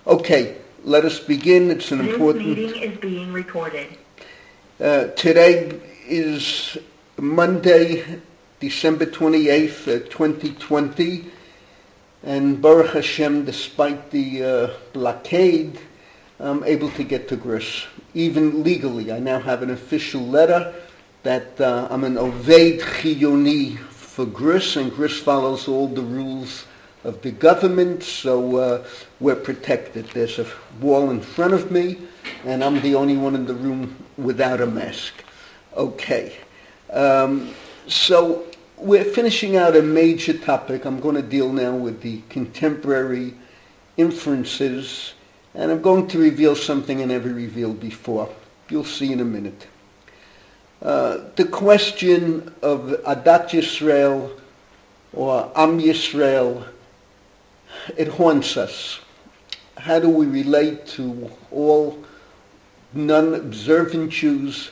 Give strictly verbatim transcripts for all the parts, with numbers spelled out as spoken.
Okay, let us begin. It's an This important... meeting is being recorded. Uh, today is Monday, December twenty-eighth, uh, twenty twenty, and Baruch Hashem, despite the uh, blockade, I'm able to get to Gris, even legally. I now have an official letter that uh, I'm an Oved Chiyoni for Gris, and Gris follows all the rules of the government, so uh, we're protected. There's a wall in front of me, and I'm the only one in the room without a mask. Okay. Um, so we're finishing out a major topic. I'm going to deal now with the contemporary inferences, and I'm going to reveal something I never revealed before. You'll see in a minute. Uh, the question of Adat Yisrael or Am Yisrael, it haunts us. How do we relate to all non-observant Jews?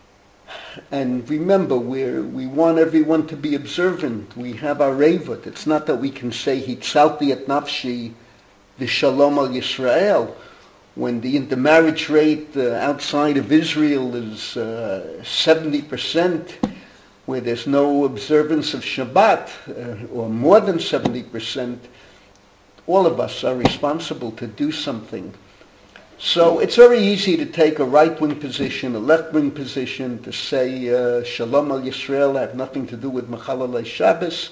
And remember, we we want everyone to be observant. We have our Revut. It's not that we can say Hitzalti et nafshi v'shalom al Yisrael, when the intermarriage rate uh, outside of Israel is uh, seventy percent, where there's no observance of Shabbat, uh, or more than seventy percent. All of us are responsible to do something. So it's very easy to take a right-wing position, a left-wing position, to say uh, Shalom al Yisrael, have nothing to do with Mechalalei Shabbos.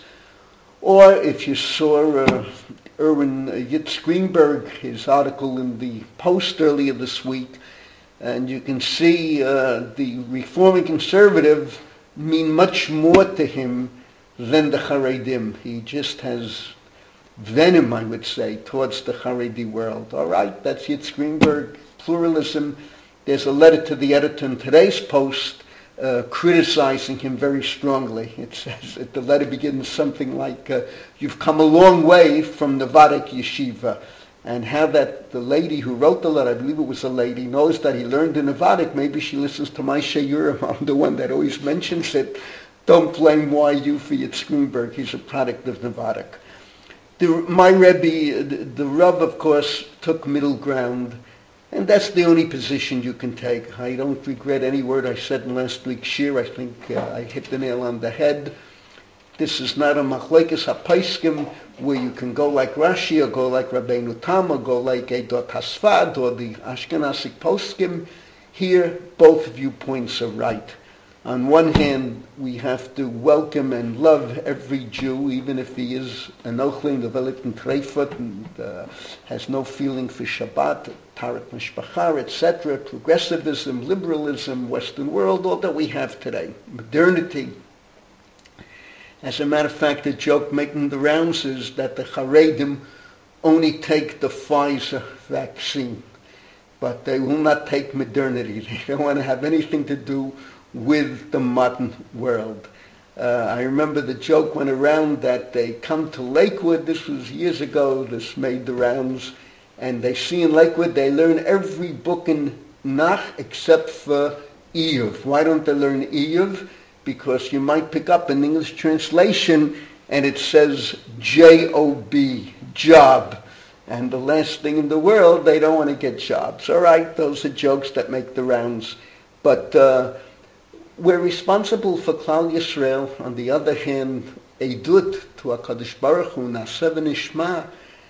Or if you saw uh, Erwin Yitz Greenberg, his article in the Post earlier this week, and you can see uh, the Reforming Conservative mean much more to him than the Haredim. He just has venom, I would say, towards the Haredi world. All right, that's Yitz Greenberg, pluralism. There's a letter to the editor in today's Post uh, criticizing him very strongly. It says, the letter begins something like, uh, you've come a long way from Nevadek Yeshiva. And how that the lady who wrote the letter, I believe it was a lady, knows that he learned in Nevadek. Maybe she listens to my Sheyurim. I'm the one that always mentions it. Don't blame Y U for Yitz Greenberg. He's a product of Nevadek. The, my Rebbe, the, the Rav, of course, took middle ground, and that's the only position you can take. I don't regret any word I said in last week's shir. I think uh, I hit the nail on the head. This is not a machlekes hapaiskim where you can go like Rashi or go like Rabbeinu Tam or go like Eidot Hasfad or the Ashkenazic poskim. Here, both viewpoints are right. On one hand, we have to welcome and love every Jew, even if he is an Ochlein, developed in Treifot, and uh, has no feeling for Shabbat, Tarat Mishpachar, et cetera, progressivism, liberalism, Western world, all that we have today, modernity. As a matter of fact, the joke making the rounds is that the Haredim only take the Pfizer vaccine, but they will not take modernity. They don't want to have anything to do with the modern world. Uh, I remember the joke went around that they come to Lakewood, this was years ago, this made the rounds, and they see in Lakewood, they learn every book in Nach except for Iyuv. Why don't they learn Iyuv? Because you might pick up an English translation and it says J O B, job. And the last thing in the world, they don't want to get jobs. All right, those are jokes that make the rounds. But uh, we're responsible for Klal Yisrael. On the other hand, Eidut to HaKadosh Baruch Hu, Naseh v'Nishma.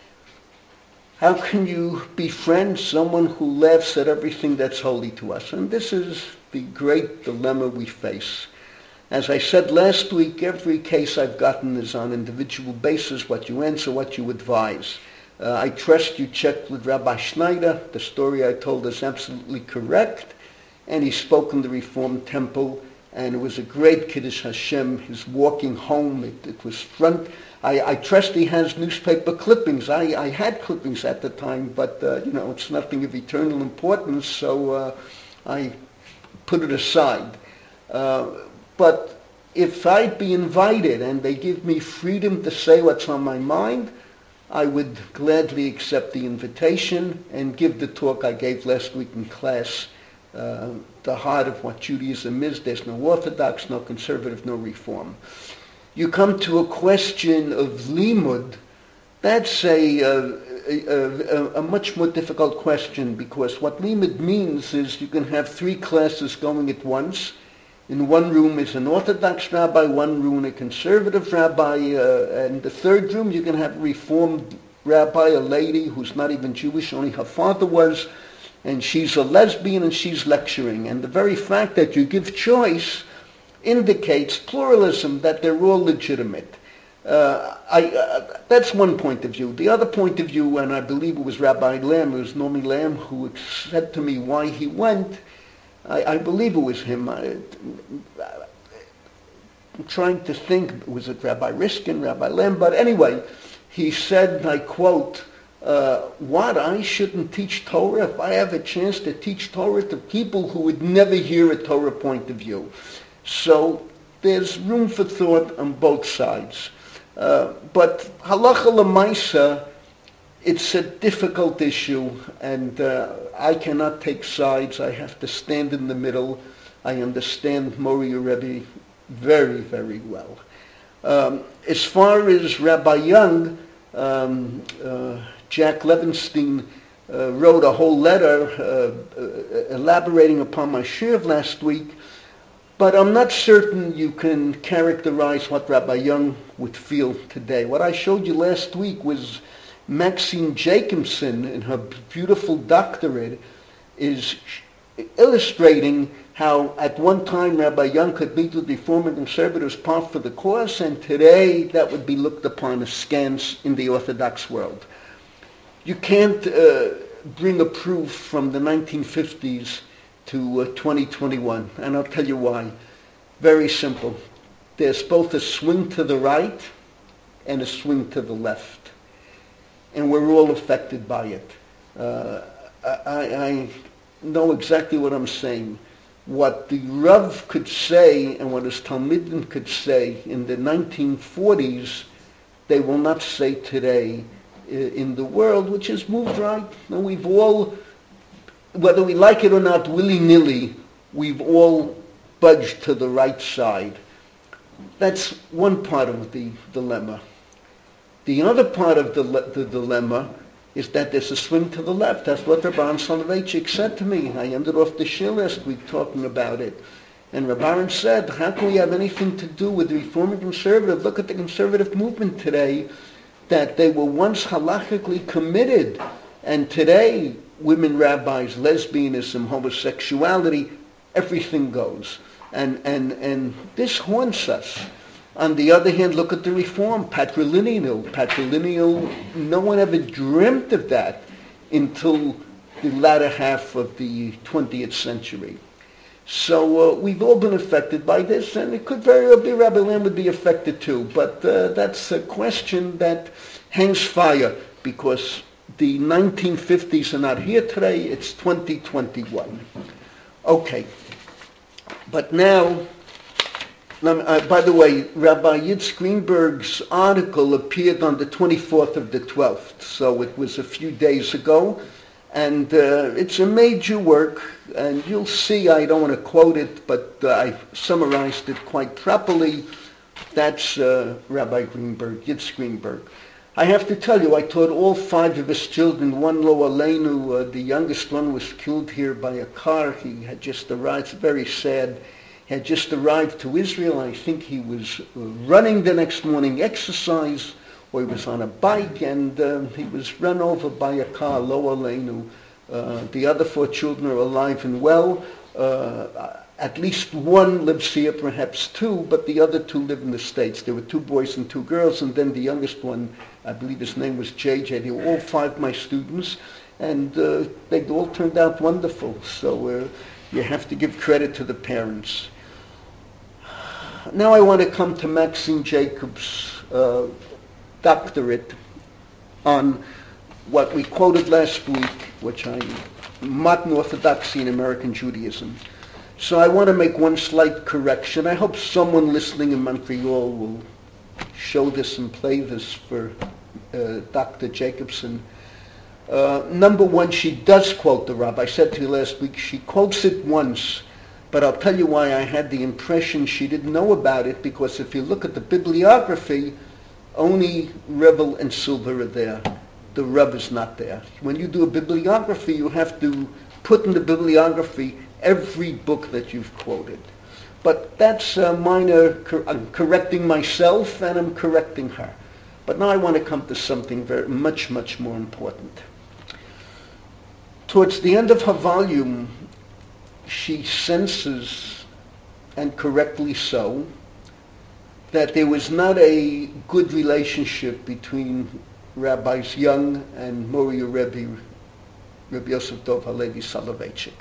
How can you befriend someone who laughs at everything that's holy to us? And this is the great dilemma we face. As I said last week, every case I've gotten is on individual basis, what you answer, what you advise. Uh, I trust you checked with Rabbi Schneider. The story I told is absolutely correct. And he spoke in the Reform Temple, and it was a great Kiddush Hashem. His walking home, it, it was front. I, I trust he has newspaper clippings. I, I had clippings at the time, but uh, you know, it's nothing of eternal importance, so uh, I put it aside. Uh, but if I'd be invited and they give me freedom to say what's on my mind, I would gladly accept the invitation and give the talk I gave last week in class. Uh, the heart of what Judaism is. There's no Orthodox, no conservative, no Reform. You come to a question of limud. That's a, uh, a, a, a much more difficult question, because what limud means is you can have three classes going at once. In one room is an Orthodox rabbi, one room a conservative rabbi, uh, and the third room you can have a Reformed rabbi, a lady who's not even Jewish, only her father was, and she's a lesbian and she's lecturing. And the very fact that you give choice indicates pluralism, that they're all legitimate. Uh, I, uh, that's one point of view. The other point of view, and I believe it was Rabbi Lamb, it was Nomi Lamb, who said to me why he went. I, I believe it was him. I, I'm trying to think, was it Rabbi Riskin, Rabbi Lamb? But anyway, he said, I quote, uh, what, I shouldn't teach Torah if I have a chance to teach Torah to people who would never hear a Torah point of view. So there's room for thought on both sides. Uh, but halacha l'maisa, it's a difficult issue, and uh, I cannot take sides. I have to stand in the middle. I understand Mori Rebbe very, very well. Um, as far as Rabbi Young, um, uh, Jack Levenstein uh, wrote a whole letter uh, uh, elaborating upon my shir of last week. But I'm not certain you can characterize what Rabbi Young would feel today. What I showed you last week was Maxine Jacobson, in her beautiful doctorate, is illustrating how at one time Rabbi Young could meet with Reform and Conservatives part for the cause, and today that would be looked upon askance in the Orthodox world. You can't uh, bring a proof from the nineteen fifties to uh, twenty twenty-one, and I'll tell you why. Very simple. There's both a swing to the right and a swing to the left, and we're all affected by it. Uh, I, I know exactly what I'm saying. What the Rav could say and what his Talmidim could say in the nineteen forties, they will not say today in the world, which has moved right. And we've all, whether we like it or not, willy-nilly, we've all budged to the right side. That's one part of the dilemma. The other part of the, the dilemma is that there's a swing to the left. That's what Rabban Soloveitchik said to me. I ended off the shir last week talking about it. And Rabban said, how can we have anything to do with the Reform and Conservative? Look at the conservative movement today, that they were once halachically committed, and today women rabbis, lesbianism, homosexuality, everything goes. And, and, and this haunts us. On the other hand, look at the Reform, patrilineal. Patrilineal, no one ever dreamt of that until the latter half of the twentieth century. So uh, we've all been affected by this, and it could very well be Rabbi Lamb would be affected too. But uh, that's a question that hangs fire, because the nineteen fifties are not here today. It's twenty twenty-one. Okay. But now, uh, by the way, Rabbi Yitz Greenberg's article appeared on the twenty-fourth of the twelfth, so it was a few days ago. And uh, it's a major work, and you'll see, I don't want to quote it, but uh, I've summarized it quite properly. That's uh, Rabbi Greenberg, Yitz Greenberg. I have to tell you, I taught all five of his children, one Lo Aleinu. Uh, the youngest one was killed here by a car. He had just arrived, it's very sad. He had just arrived to Israel. I think he was uh, running the next morning, exercise, or he was on a bike, and uh, he was run over by a car, Lo Aleinu. Uh, the other four children are alive and well. Uh, at least one lives here, perhaps two, but the other two live in the States. There were two boys and two girls, and then the youngest one, I believe his name was J J. They were all five my students, and uh, they all turned out wonderful. So uh, you have to give credit to the parents. Now I want to come to Maxine Jacobs' uh, doctorate on what we quoted last week, which I, modern orthodoxy in American Judaism. So I want to make one slight correction. I hope someone listening in Montreal will show this and play this for uh, Doctor Jacobson. Uh, number one, she does quote the Rav. I said to you last week, she quotes it once, but I'll tell you why I had the impression she didn't know about it, because if you look at the bibliography, only Revel and Silver are there. the Rav is not there. When you do a bibliography, you have to put in the bibliography every book that you've quoted. But that's a minor, cor- I'm correcting myself and I'm correcting her. But now I want to come to something very much, much more important. Towards the end of her volume, she senses, and correctly so, that there was not a good relationship between Rabbis Young and Moriya Rebbe, Rebbe Yosef Dov Halevi Soloveitchik.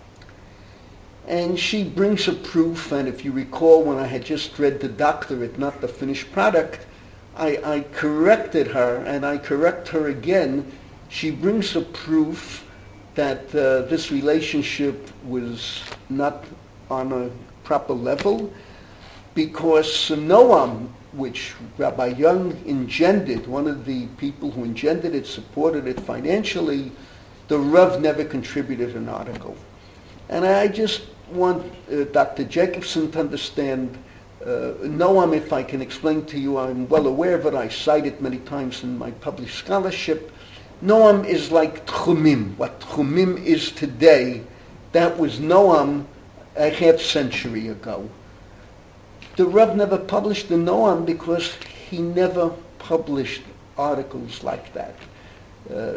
And she brings a proof, and if you recall when I had just read the doctorate, not the finished product, I, I corrected her, and I correct her again. She brings a proof that uh, this relationship was not on a proper level, because Noam, which Rabbi Young engendered, one of the people who engendered it, supported it financially, the Rav never contributed an article. And I just want uh, Doctor Jacobson to understand, uh, Noam, if I can explain to you, I'm well aware of it, I cite it many times in my published scholarship. Noam is like Tchumim. What Tchumim is today, that was Noam a half century ago. The Rav never published the Noam because he never published articles like that. Uh,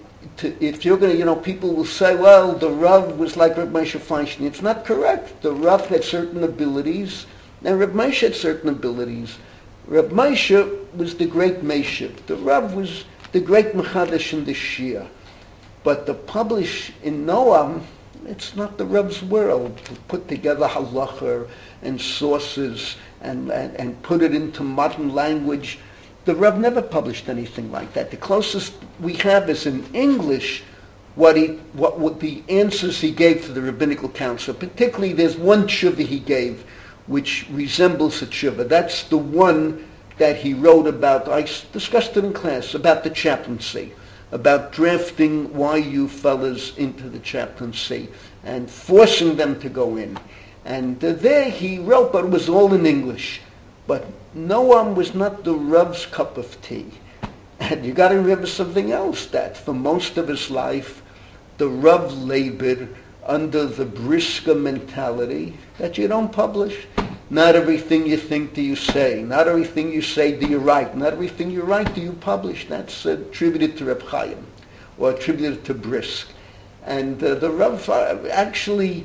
to, if you're going to, you know, people will say, well, the Rav was like Reb Moshe Feinstein. It's not correct. The Rav had certain abilities, and Reb Moshe had certain abilities. Reb Moshe was the great Meshib. The Rav was the great Mechadesh in the Shia. But to publish in Noam, it's not the Rav's world. To put together halacha and sources and, and, and put it into modern language. The Rav never published anything like that. The closest we have is in English what he, what, what the answers he gave to the Rabbinical Council. Particularly, there's one tshuva he gave which resembles a tshuva. That's the one that he wrote about, I discussed it in class, about the chaplaincy, about drafting Y U fellas into the chaplaincy and forcing them to go in. And uh, there he wrote, but it was all in English. But Noam was not the Rav's cup of tea. And you got to remember something else, that for most of his life, the Rav labored under the Brisker mentality that you don't publish. Not everything you think do you say. Not everything you say do you write. Not everything you write do you publish. That's attributed to Reb Chaim, or attributed to Brisk. And uh, the Rav uh, actually,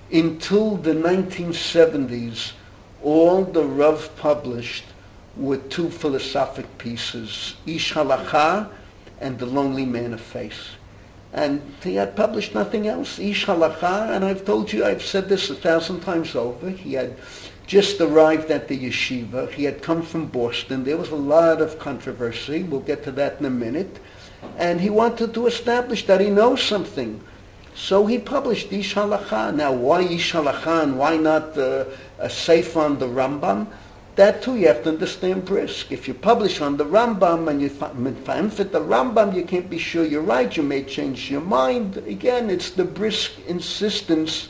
until the nineteen seventies, all the Rav published were two philosophic pieces, Ish Halacha and The Lonely Man of Faith. And he had published nothing else. Ish Halacha, and I've told you, I've said this a thousand times over, he had just arrived at the yeshiva. He had come from Boston. There was a lot of controversy. We'll get to that in a minute. And he wanted to establish that he knows something. So he published Ish Halacha. Now, why Ish Halacha and why not uh, a sefer on the Rambam? That too you have to understand Brisk. If you publish on the Rambam and you fit the Rambam, you can't be sure you're right. You may change your mind. Again, it's the Brisk insistence.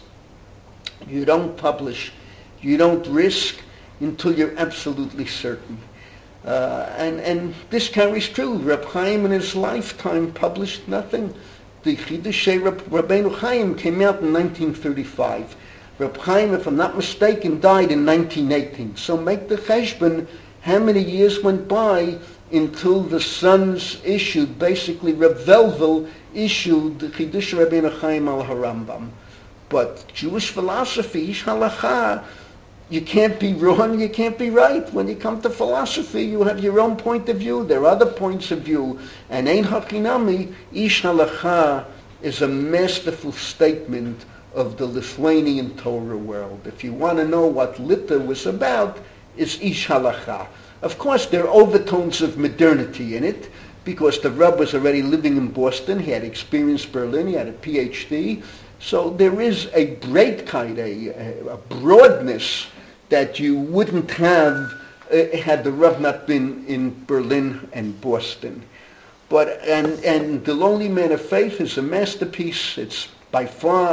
You don't publish. You don't risk until you're absolutely certain. Uh, and, and this carries true. Reb Chaim in his lifetime published nothing. The Chidushei Rabbeinu Chaim came out in nineteen thirty-five. Reb Chaim, if I'm not mistaken, died in nineteen eighteen. So make the cheshbon, how many years went by until the sons issued, basically Reb Velvel issued the Chidushei Rabbeinu Chaim al Harambam. But Jewish philosophy, Ish Halacha, you can't be wrong, you can't be right. When you come to philosophy, you have your own point of view. There are other points of view. And Ein Hachinami, Ish Halacha is a masterful statement of the Lithuanian Torah world. If you want to know what Lita was about, it's Ish Halacha. Of course, there are overtones of modernity in it, because the Rebbe was already living in Boston. He had experienced Berlin. He had a P H D. So there is a breitkeit, a, a broadness that you wouldn't have uh, had the Rav not been in Berlin and Boston. But and and The Lonely Man of Faith is a masterpiece. It's by far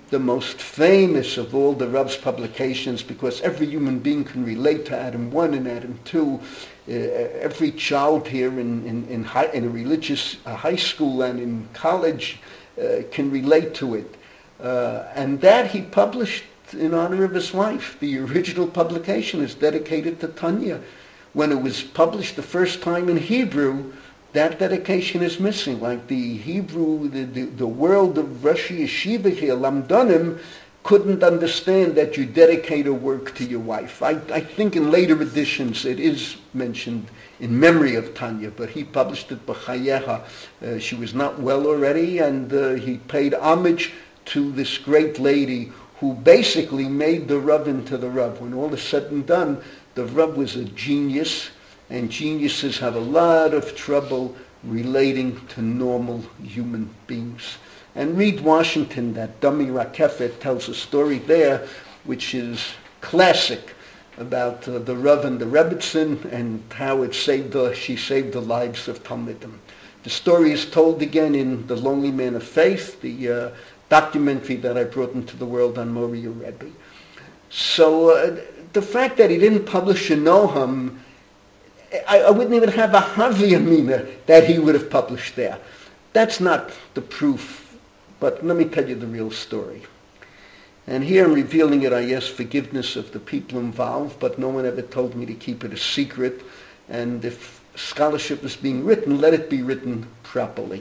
the most famous of all the Rav's publications, because every human being can relate to Adam one and Adam two. Uh, every child here in, in, in, high, in a religious uh, high school and in college uh, can relate to it. Uh, and that he published in honor of his wife. The original publication is dedicated to Tanya. When it was published the first time in Hebrew, that dedication is missing. Like the Hebrew, the, the, the world of Rashi Yeshiva here, Lamdanim, couldn't understand that you dedicate a work to your wife. I, I think in later editions it is mentioned in memory of Tanya, but he published it B'chayeha. Uh, she was not well already, and uh, he paid homage to this great lady who basically made the Rav into the Rav. When all is said and done, the Rav was a genius, and geniuses have a lot of trouble relating to normal human beings. And Reed Washington, that dummy Rakefet, tells a story there which is classic about uh, the Rav and the Rebbetzin and how it saved the, she saved the lives of Talmidim. The story is told again in The Lonely Man of Faith, the uh, documentary that I brought into the world on Moriah Rebbe. So uh, the fact that he didn't publish a Noham, I, I wouldn't even have a Havi Amina that he would have published there. That's not the proof. But let me tell you the real story. And here I'm revealing it. I ask forgiveness of the people involved, but no one ever told me to keep it a secret. And if scholarship is being written, let it be written properly.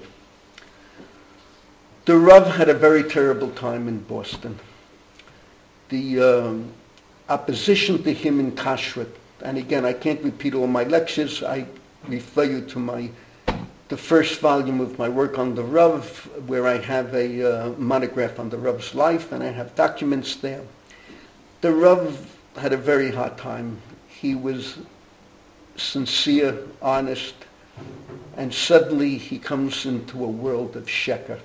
The Rav had a very terrible time in Boston. The um, opposition to him in Kashrut, and again, I can't repeat all my lectures. I refer you to my the first volume of my work on the Rav, where I have a uh, monograph on the Rav's life, and I have documents there. The Rav had a very hard time. He was sincere, honest, and suddenly he comes into a world of sheker.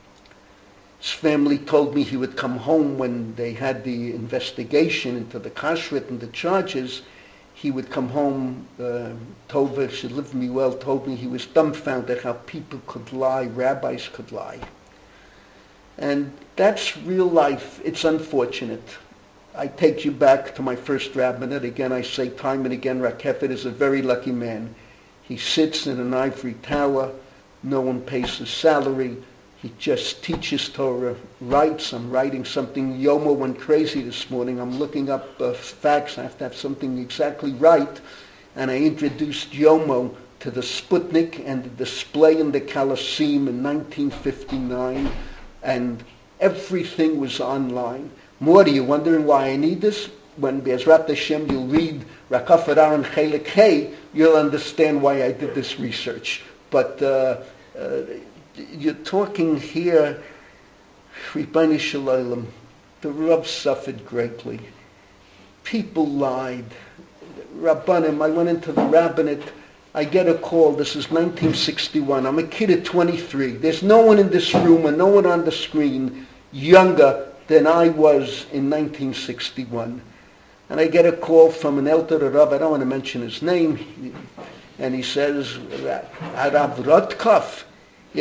His family told me he would come home when they had the investigation into the kashrut and the charges. He would come home, uh, Tova, she lived me well, told me he was dumbfounded how people could lie, rabbis could lie. And that's real life. It's unfortunate. I take you back to my first rabbinate. Again, I say time and again, Rakefet is a very lucky man. He sits in an ivory tower. No one pays his salary. He just teaches Torah, writes. I'm writing something. Yomo went crazy this morning. I'm looking up uh, facts. I have to have something exactly right. And I introduced Yomo to the Sputnik and the display in the Colosseum in nineteen fifty-nine. And everything was online. Morty, you're wondering why I need this? When Be'ezrat Hashem you'll read Rakafat Aaron Chelik Hey, you'll understand why I did this research. But uh, uh, you're talking here, Ribbani Shalom, the Rav suffered greatly. People lied. Rabbanim, I went into the rabbinate, I get a call, this is nineteen sixty-one, I'm a kid at twenty-three. There's no one in this room and no one on the screen younger than I was in nineteen sixty-one. And I get a call from an elder Rav, I don't want to mention his name, and he says, Rav Rotkov, I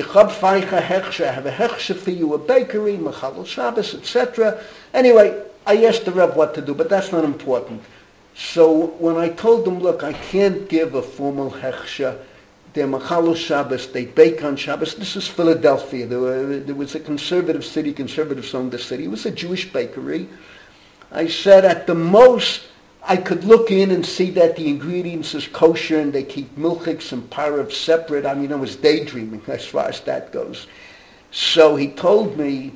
have a hechsher for you, a bakery, Mechalel Shabbos, et cetera. Anyway, I asked the Rav what to do, but that's not important. So when I told him, look, I can't give a formal hechsher, they're Mechalel Shabbos, they bake on Shabbos. This is Philadelphia. There, were, there was a conservative city, conservatives owned the city. It was a Jewish bakery. I said at the most, I could look in and see that the ingredients is kosher and they keep milchiks and parav separate. I mean, I was daydreaming as far as that goes. So he told me,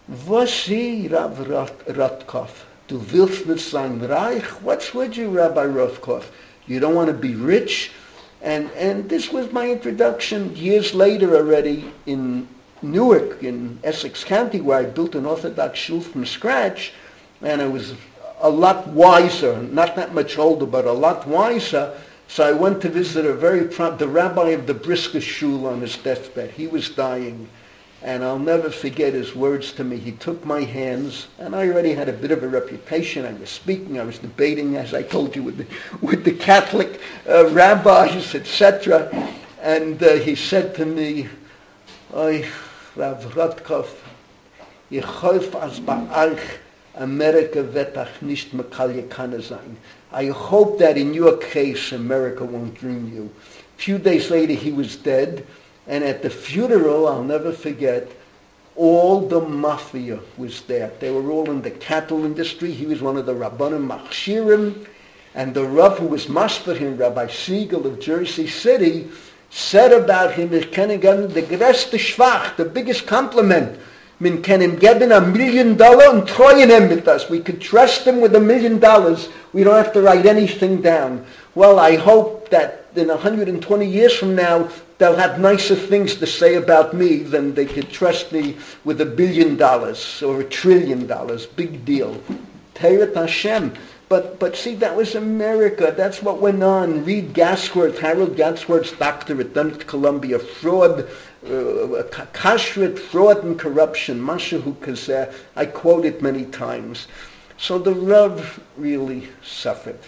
Vasi Rav Rotkov, du willst nicht sein reich? What's with you, Rabbi Rotkov? You don't want to be rich? And and this was my introduction years later already in Newark, in Essex County, where I built an Orthodox shul from scratch, and I was a lot wiser, not that much older, but a lot wiser. So I went to visit a very proud, the rabbi of the Brisker Shul on his deathbed. He was dying, and I'll never forget his words to me. He took my hands, and I already had a bit of a reputation. I was speaking, I was debating, as I told you, with the, with the Catholic uh, rabbis, et cetera. And uh, he said to me, Oy, Rav Rotkov, Ich hoffe, als bei euch America wird auch nicht Mekallikana sein. I hope that in your case, America won't ruin you. A few days later, he was dead, and at the funeral, I'll never forget, all the mafia was there. They were all in the cattle industry. He was one of the Rabbanim Machshirim, and the Rav who was master him, Rabbi Siegel of Jersey City, said about him, ich kann ihm geben the größte Schwach, the biggest compliment. Man kann ihm geben a million dollar und treuen ihm mit us. We could trust him with a million dollars. We don't have to write anything down. Well, I hope that in one hundred twenty years from now, they'll have nicer things to say about me than they could trust me with a billion dollars or a trillion dollars. Big deal. Teirat Hashem. But but see, that was America. That's what went on. Read Gasworth, Harold Gasworth's doctorate done at Columbia. Fraud, uh, kashrut, fraud and corruption. Mashahu Kazeh. I quote it many times. So the Rav really suffered.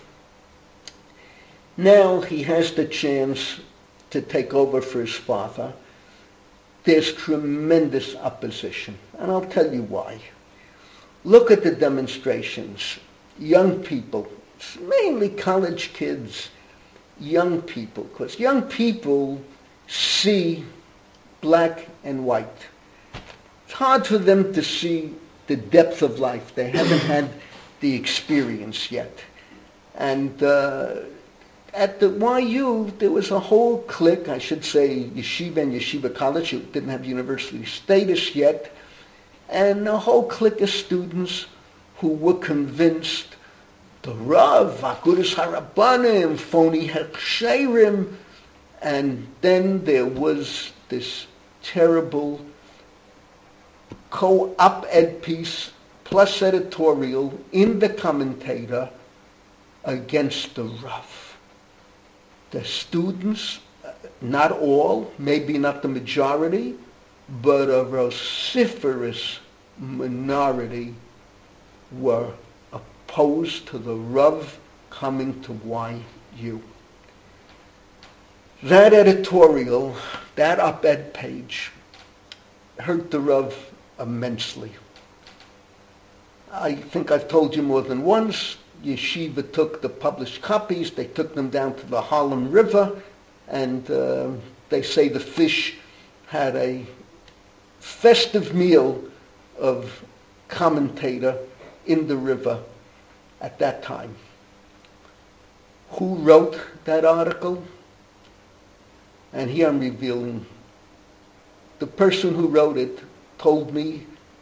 Now he has the chance to take over for his father. There's tremendous opposition. And I'll tell you why. Look at the demonstrations. Young people, mainly college kids, young people, because young people see black and white. It's hard for them to see the depth of life. They haven't had the experience yet. And uh, at the Y U, there was a whole clique, I should say yeshiva and yeshiva college, it didn't have university status yet, and a whole clique of students who were convinced the Rav, Agudas Harabanim, phony Hechsherim, and then there was this terrible co-op-ed piece plus editorial in the Commentator against the Rav. The students, not all, maybe not the majority, but a vociferous minority were opposed to the Rav coming to Y U. That editorial, that op-ed page, hurt the Rav immensely. I think I've told you more than once, Yeshiva took the published copies, they took them down to the Harlem River, and uh, they say the fish had a festive meal of Commentator in the river at that time. Who wrote that article? And here I'm revealing. The person who wrote it told me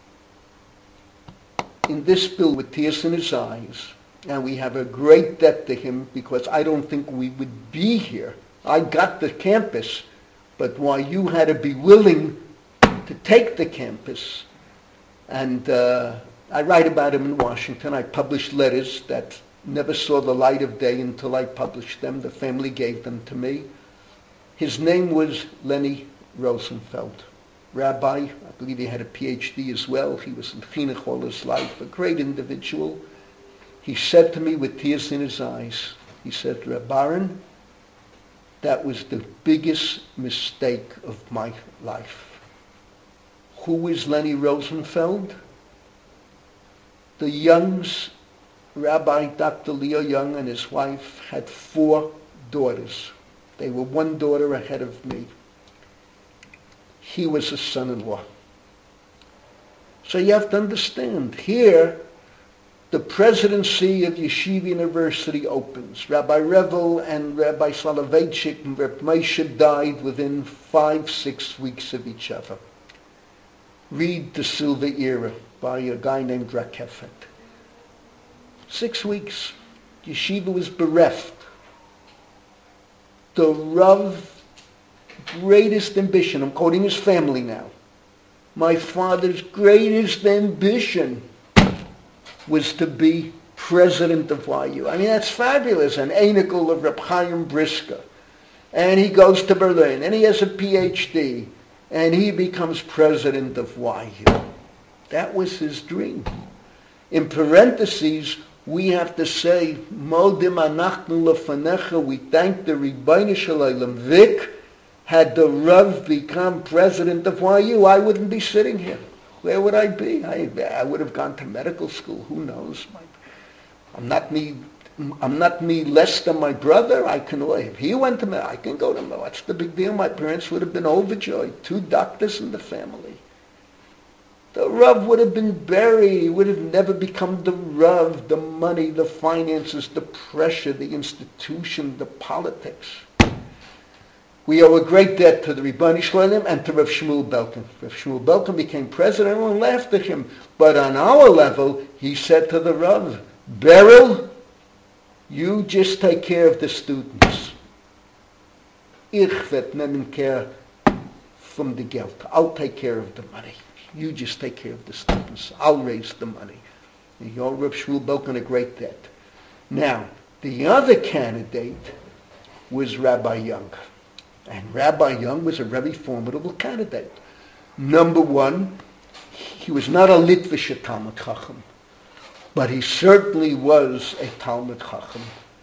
in this bill with tears in his eyes, and we have a great debt to him because I don't think we would be here. I got the campus, but why you had to be willing to take the campus. And uh, I write about him in Washington. I published letters that never saw the light of day until I published them. The family gave them to me. His name was Lenny Rosenfeld. Rabbi, I believe he had a P H D as well. He was in chinuch all his life, a great individual. He said to me with tears in his eyes, he said, Reb Aaron, that was the biggest mistake of my life. Who is Lenny Rosenfeld? The Youngs, Rabbi Doctor Leo Young and his wife had four daughters. They were one daughter ahead of me. He was a son-in-law. So you have to understand, here, the presidency of Yeshiva University opens. Rabbi Revel and Rabbi Soloveitchik and Reb Moshe died within five, six weeks of each other. Read The Silver Era by a guy named Rakefet. Six weeks. Yeshiva was bereft. The Rav's greatest ambition, I'm quoting his family now, my father's greatest ambition was to be president of Y U. I mean, that's fabulous. An anicle of Reb Chaim Brisker. And he goes to Berlin, and he has a P H D, and he becomes president of Y U. That was his dream. In parentheses, we have to say, Modim anachnu lefanecha, we thank the Ribbono Shel Olam. Vic, had the Rav become president of Y U, I wouldn't be sitting here. where would I be? I, I would have gone to medical school. Who knows? I'm not me. I'm not me less than my brother. I can. If he went to med, I can go to med. What's the big deal? My parents would have been overjoyed. Two doctors in the family. The Rav would have been buried. He would have never become the Rav. The money, the finances, the pressure, the institution, the politics. We owe a great debt to the Ribbani Shloim and to Rav Shmuel Belkin. Rav Shmuel Belkin became president, everyone laughed at him. But on our level, he said to the Rav, Beryl, you just take care of the students. Ich werd nehmen care from the Geld. I'll take care of the money. You just take care of the students. I'll raise the money. You owe Rav Shmuel Belkin a great debt. Now, the other candidate was Rabbi Young. And Rabbi Young was a very formidable candidate. Number one, he was not a Litvische Talmud Chacham, but he certainly was a Talmud Chacham.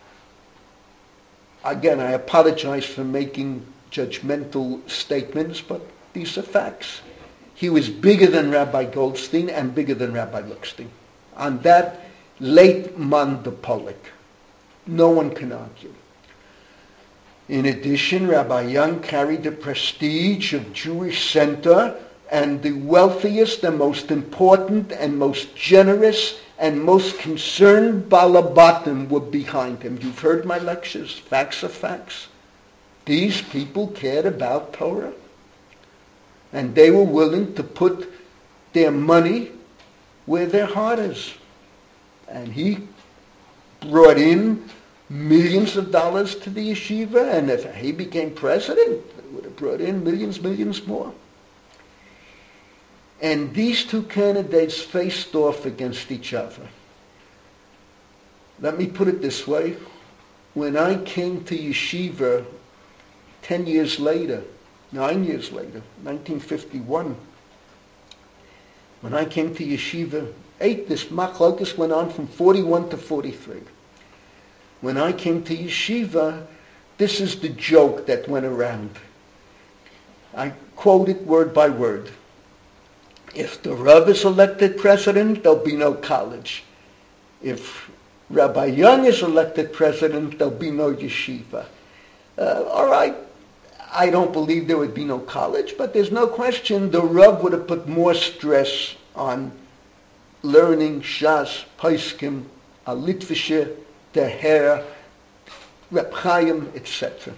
Again, I apologize for making judgmental statements, but these are facts. He was bigger than Rabbi Goldstein and bigger than Rabbi Lookstein. On that, late man de Polik. No one can argue. In addition, Rabbi Young carried the prestige of Jewish Center, and the wealthiest and most important and most generous and most concerned Balabatim were behind him. You've heard my lectures. Facts are facts. These people cared about Torah, and they were willing to put their money where their heart is. And he brought in millions of dollars to the yeshiva, and if he became president, it would have brought in millions, millions more. And these two candidates faced off against each other. Let me put it this way. When I came to yeshiva ten years later, nine years later, nineteen fifty-one, when I came to yeshiva, eight, this machlokus went on from forty-one to forty-three. When I came to yeshiva, this is the joke that went around. I quote it word by word. If the Rav is elected president, there'll be no college. If Rabbi Young is elected president, there'll be no yeshiva. Uh, all right, I don't believe there would be no college, but there's no question the Rav would have put more stress on learning Shas, Paiskim, a Litvische, the hair, Reb Chaim, et cetera.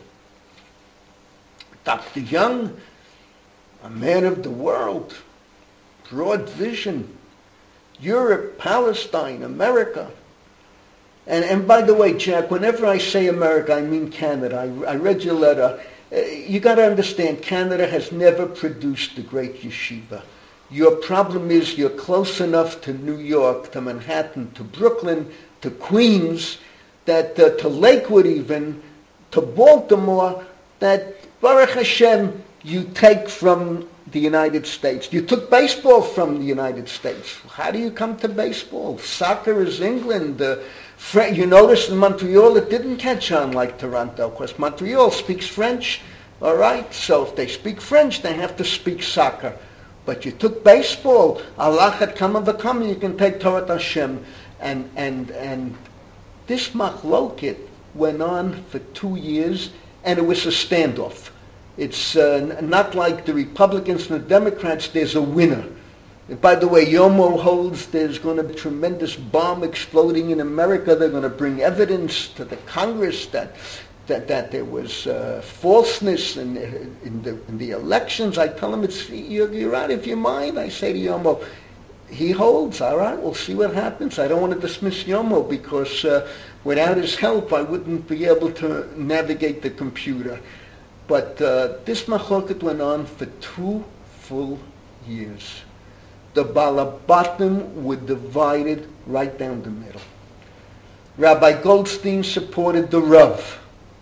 Doctor Young, a man of the world, broad vision, Europe, Palestine, America. And, and by the way, Jack, whenever I say America, I mean Canada. I, I read your letter. Uh, you got to understand, Canada has never produced a great yeshiva. Your problem is you're close enough to New York, to Manhattan, to Brooklyn, to Queens, that uh, to Lakewood even, to Baltimore, that Baruch Hashem you take from the United States. You took baseball from the United States. How do you come to baseball? Soccer is England. Uh, you notice in Montreal it didn't catch on like Toronto, because Montreal speaks French. All right, so if they speak French, they have to speak soccer. But you took baseball. Allah had come and become, you can take Torah Hashem. And, and, and this machloket went on for two years, and it was a standoff. It's uh, not like the Republicans and the Democrats, there's a winner. And by the way, Yomo holds there's going to be a tremendous bomb exploding in America. They're going to bring evidence to the Congress that that, that there was uh, falseness in, in, the, in the elections. I tell him, it's you're, you're out of your mind. I say to Yomo, he holds, all right, we'll see what happens. I don't want to dismiss Yomo because uh, without his help, I wouldn't be able to navigate the computer. But uh, this machloket went on for two full years. The Balabatim were divided right down the middle. Rabbi Goldstein supported the Rav.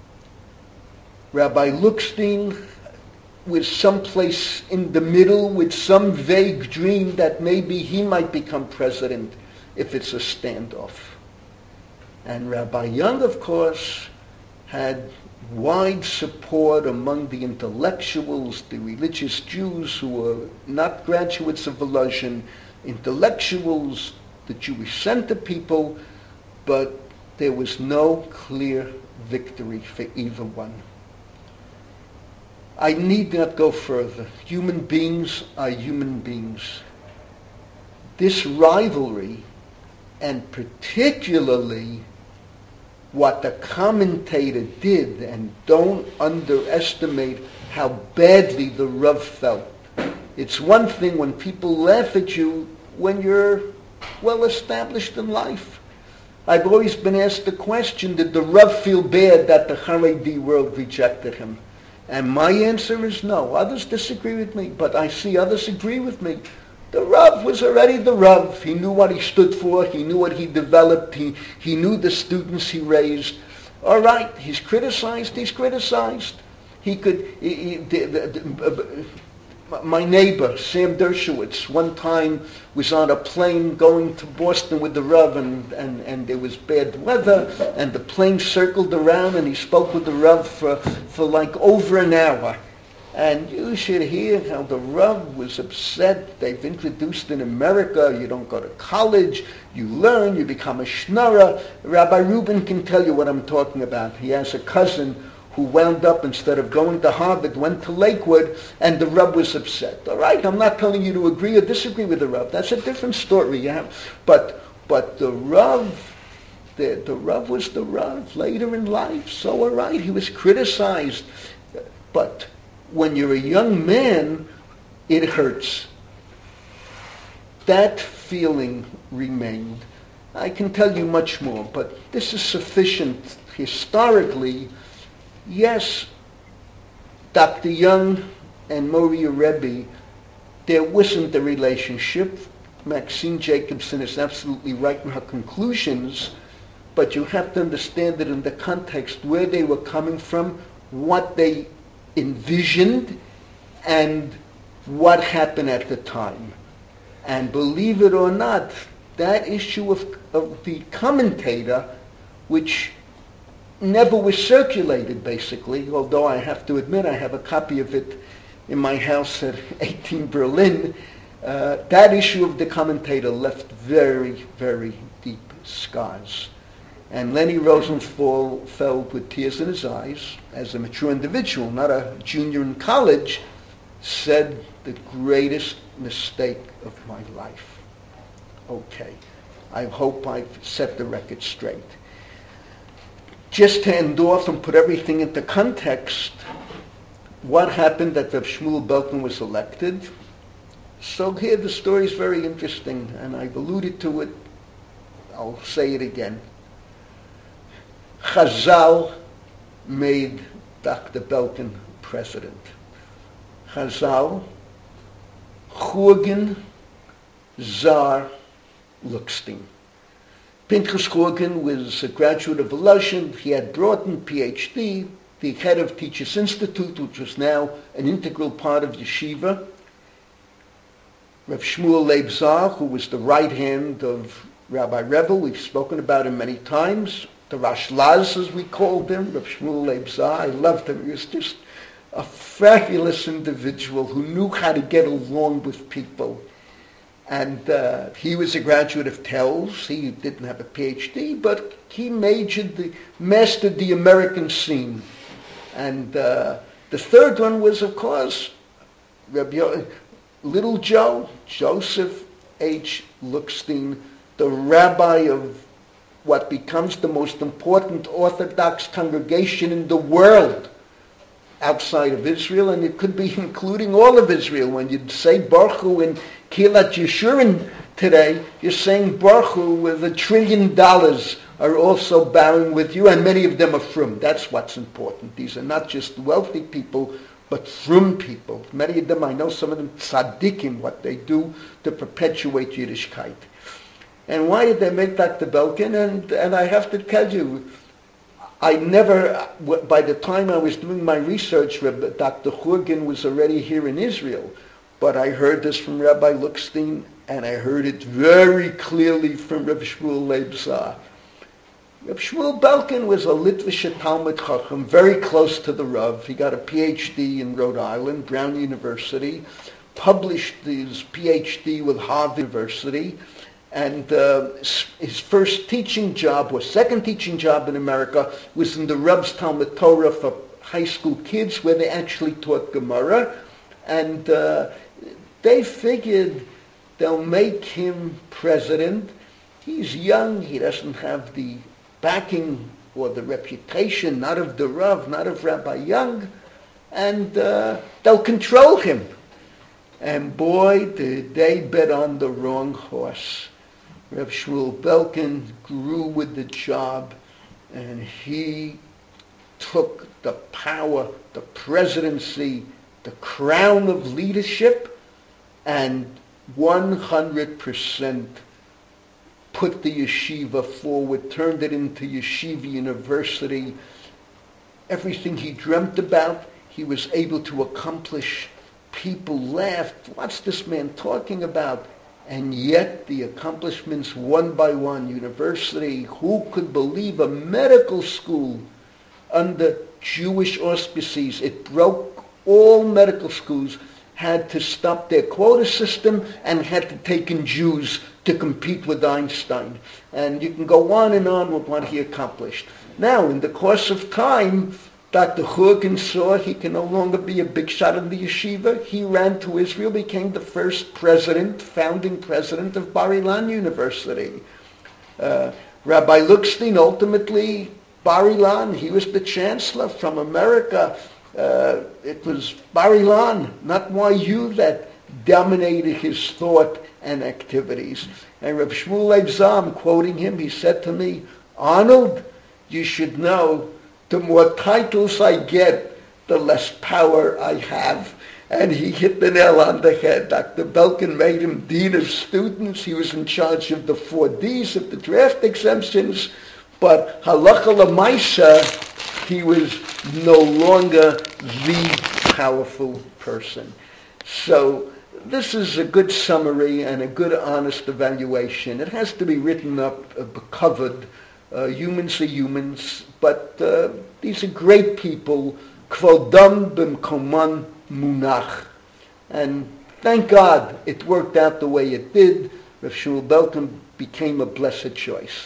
Rabbi Lookstein was someplace in the middle with some vague dream that maybe he might become president if it's a standoff. And Rabbi Young, of course, had wide support among the intellectuals, the religious Jews who were not graduates of Volozhin, intellectuals, the Jewish center people, but there was no clear victory for either one. I need not go further. Human beings are human beings. This rivalry, and particularly what the commentator did, and don't underestimate how badly the Rav felt. It's one thing when people laugh at you when you're well established in life. I've always been asked the question, did the Rav feel bad that the Haredi world rejected him? And my answer is no. Others disagree with me, but I see others agree with me. The Rav was already the Rav. He knew what he stood for. He knew what he developed. He, he knew the students he raised. All right, he's criticized. He's criticized. He could... He, he, the, the, the, my neighbor, Sam Dershowitz, one time was on a plane going to Boston with the Rav, and, and, and there was bad weather, and the plane circled around, and he spoke with the Rav for, for like over an hour. And you should hear how the Rav was upset. They've introduced in America, you don't go to college, you learn, you become a Schnorrer. Rabbi Rubin can tell you what I'm talking about. He has a cousin who wound up, instead of going to Harvard, went to Lakewood, and the Rav was upset. All right, I'm not telling you to agree or disagree with the Rav. That's a different story. You have, but but the Rav, the, the Rav was the Rav later in life. So all right, he was criticized. But when you're a young man, it hurts. That feeling remained. I can tell you much more, but this is sufficient historically. Yes, Doctor Young and Moriah Rebbe, there wasn't a relationship. Maxine Jacobson is absolutely right in her conclusions, but you have to understand it in the context where they were coming from, what they envisioned, and what happened at the time. And believe it or not, that issue of, of the commentator, which never was circulated, basically, although I have to admit I have a copy of it in my house at eighteen Berlin. Uh, that issue of the commentator left very, very deep scars. And Lenny Rosenthal fell with tears in his eyes, as a mature individual, not a junior in college, said the greatest mistake of my life. Okay, I hope I've set the record straight. Just to end off and put everything into context, what happened that Rav Shmuel Belkin was elected? So here the story is very interesting, and I've alluded to it. I'll say it again. Chazal made Doctor Belkin president. Chazal, Churgin, Zar, Luckstein. Pinchas Churgin was a graduate of Volozhin. He had Broughton, P H D, the head of Teachers Institute, which was now an integral part of Yeshiva. Rav Shmuel Leib Zar, who was the right hand of Rabbi Rebbe, we've spoken about him many times. The Rosh Laz, as we called him, Rav Shmuel Leib Zar. I loved him. He was just a fabulous individual who knew how to get along with people. And uh, he was a graduate of Telz. He didn't have a P H D, but he majored, the, mastered the American scene. And uh, the third one was, of course, Rabbi Little Joe, Joseph H. Luckstein, the rabbi of what becomes the most important Orthodox congregation in the world outside of Israel, and it could be including all of Israel. When you say Baruch Hu in Kilat Yeshurun today, you're saying Baruch Hu with a trillion dollars are also bowing with you, and many of them are frum. That's what's important. These are not just wealthy people, but frum people. Many of them, I know some of them tzaddikim, what they do to perpetuate Yiddishkeit. And why did they make Doctor Belkin? And, and I have to tell you, I never, by the time I was doing my research, Doctor Churgin was already here in Israel. But I heard this from Rabbi Luckstein, and I heard it very clearly from Rav Shmuel Leib Zar. Reb Shmuel Belkin was a Litvische Talmud Chacham, very close to the Rav. He got a P H D in Rhode Island, Brown University, published his P H D with Harvard University, and uh, his first teaching job, or second teaching job in America, was in the Rav's Talmud Torah for high school kids, where they actually taught Gemara, and uh, they figured they'll make him president. He's young, he doesn't have the backing or the reputation, not of the Rav, not of Rabbi Young, and uh, they'll control him. And boy, did they bet on the wrong horse. Reb Shmuel Belkin grew with the job, and he took the power, the presidency, the crown of leadership, and one hundred percent put the yeshiva forward, turned it into Yeshiva University. Everything he dreamt about, he was able to accomplish. People laughed, what's this man talking about? And yet the accomplishments one by one, university, who could believe a medical school under Jewish auspices? It broke all medical schools, had to stop their quota system and had to take in Jews to compete with Einstein. And you can go on and on with what he accomplished. Now, in the course of time, Doctor Churgin saw he can no longer be a big shot in the yeshiva. He ran to Israel, became the first president, founding president of Bar Ilan University. Uh, Rabbi Luxstein, ultimately, Bar Ilan, he was the chancellor from America. Uh, it was Bar Ilan, not Y U, that dominated his thought and activities. And Reb Shmuel Leib Zam, quoting him, he said to me, Arnold, you should know, the more titles I get, the less power I have. And he hit the nail on the head. Doctor Belkin made him dean of students. He was in charge of the four Ds of the draft exemptions. But halacha l'maisa, he was no longer the powerful person. So this is a good summary and a good honest evaluation. It has to be written up, uh, covered. Uh, humans are humans, but uh, these are great people. Kvodam b'mkoman munach. And thank God it worked out the way it did. Rav Shmuel Belkin became a blessed choice.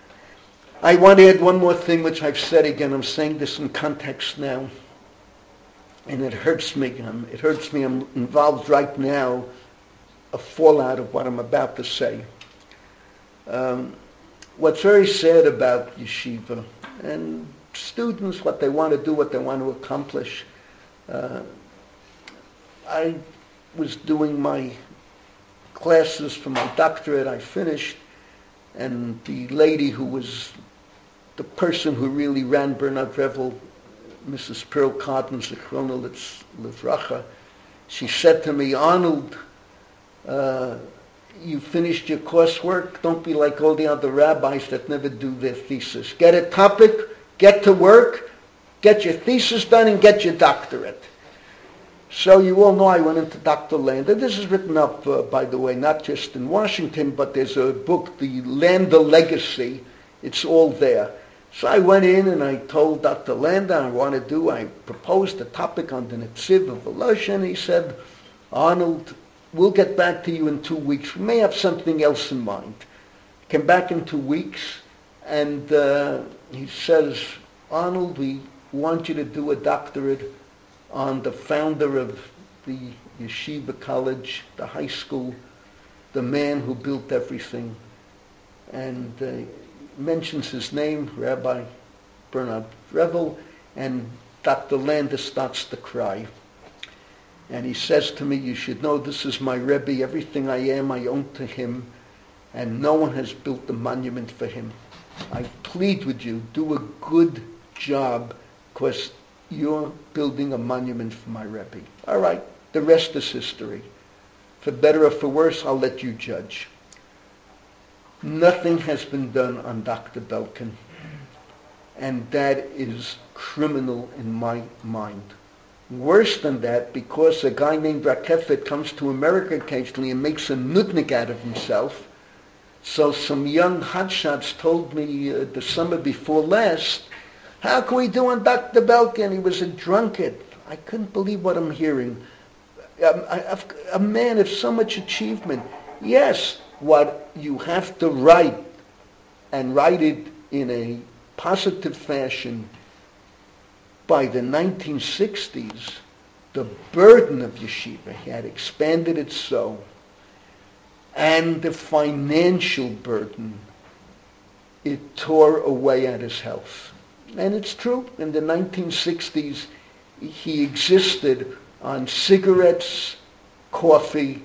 I want to add one more thing, which I've said again. I'm saying this in context now, and it hurts me. Um, it hurts me. I'm involved right now, a fallout of what I'm about to say. Um, what's very sad about yeshiva and students, what they want to do, what they want to accomplish. Uh, I was doing my classes for my doctorate. I finished, and the lady who was the person who really ran Bernard Revel, Missus Pearl Cotton, Zichrona Livracha, she said to me, Arnold, uh, you finished your coursework. Don't be like all the other rabbis that never do their thesis. Get a topic, get to work, get your thesis done, and get your doctorate. So you all know I went into Doctor Lander. This is written up, uh, by the way, not just in Washington, but there's a book, The Lander Legacy. It's all there. So I went in and I told Doctor Lander I want to do, I proposed a topic on the Netziv of Volozhin, and he said, Arnold, we'll get back to you in two weeks. We may have something else in mind. Came back in two weeks, and uh, he says, Arnold, we want you to do a doctorate on the founder of the Yeshiva College, the high school, the man who built everything. And uh, mentions his name, Rabbi Bernard Revel, and Doctor Lander starts to cry. And he says to me, you should know this is my Rebbe. Everything I am, I own to him, and no one has built a monument for him. I plead with you, do a good job, because you're building a monument for my Rebbe. All right, the rest is history. For better or for worse, I'll let you judge. Nothing has been done on Doctor Belkin, and that is criminal in my mind. Worse than that, because a guy named Rakefet comes to America occasionally and makes a nudnik out of himself, So some young hotshots told me uh, the summer before last, how can we do on Doctor Belkin? He was a drunkard. I couldn't believe what I'm hearing. A, a, a man of so much achievement. Yes, what you have to write, and write it in a positive fashion, by the nineteen sixties, the burden of yeshiva, he had expanded it so, and the financial burden, it tore away at his health. And it's true, in the nineteen sixties, he existed on cigarettes, coffee,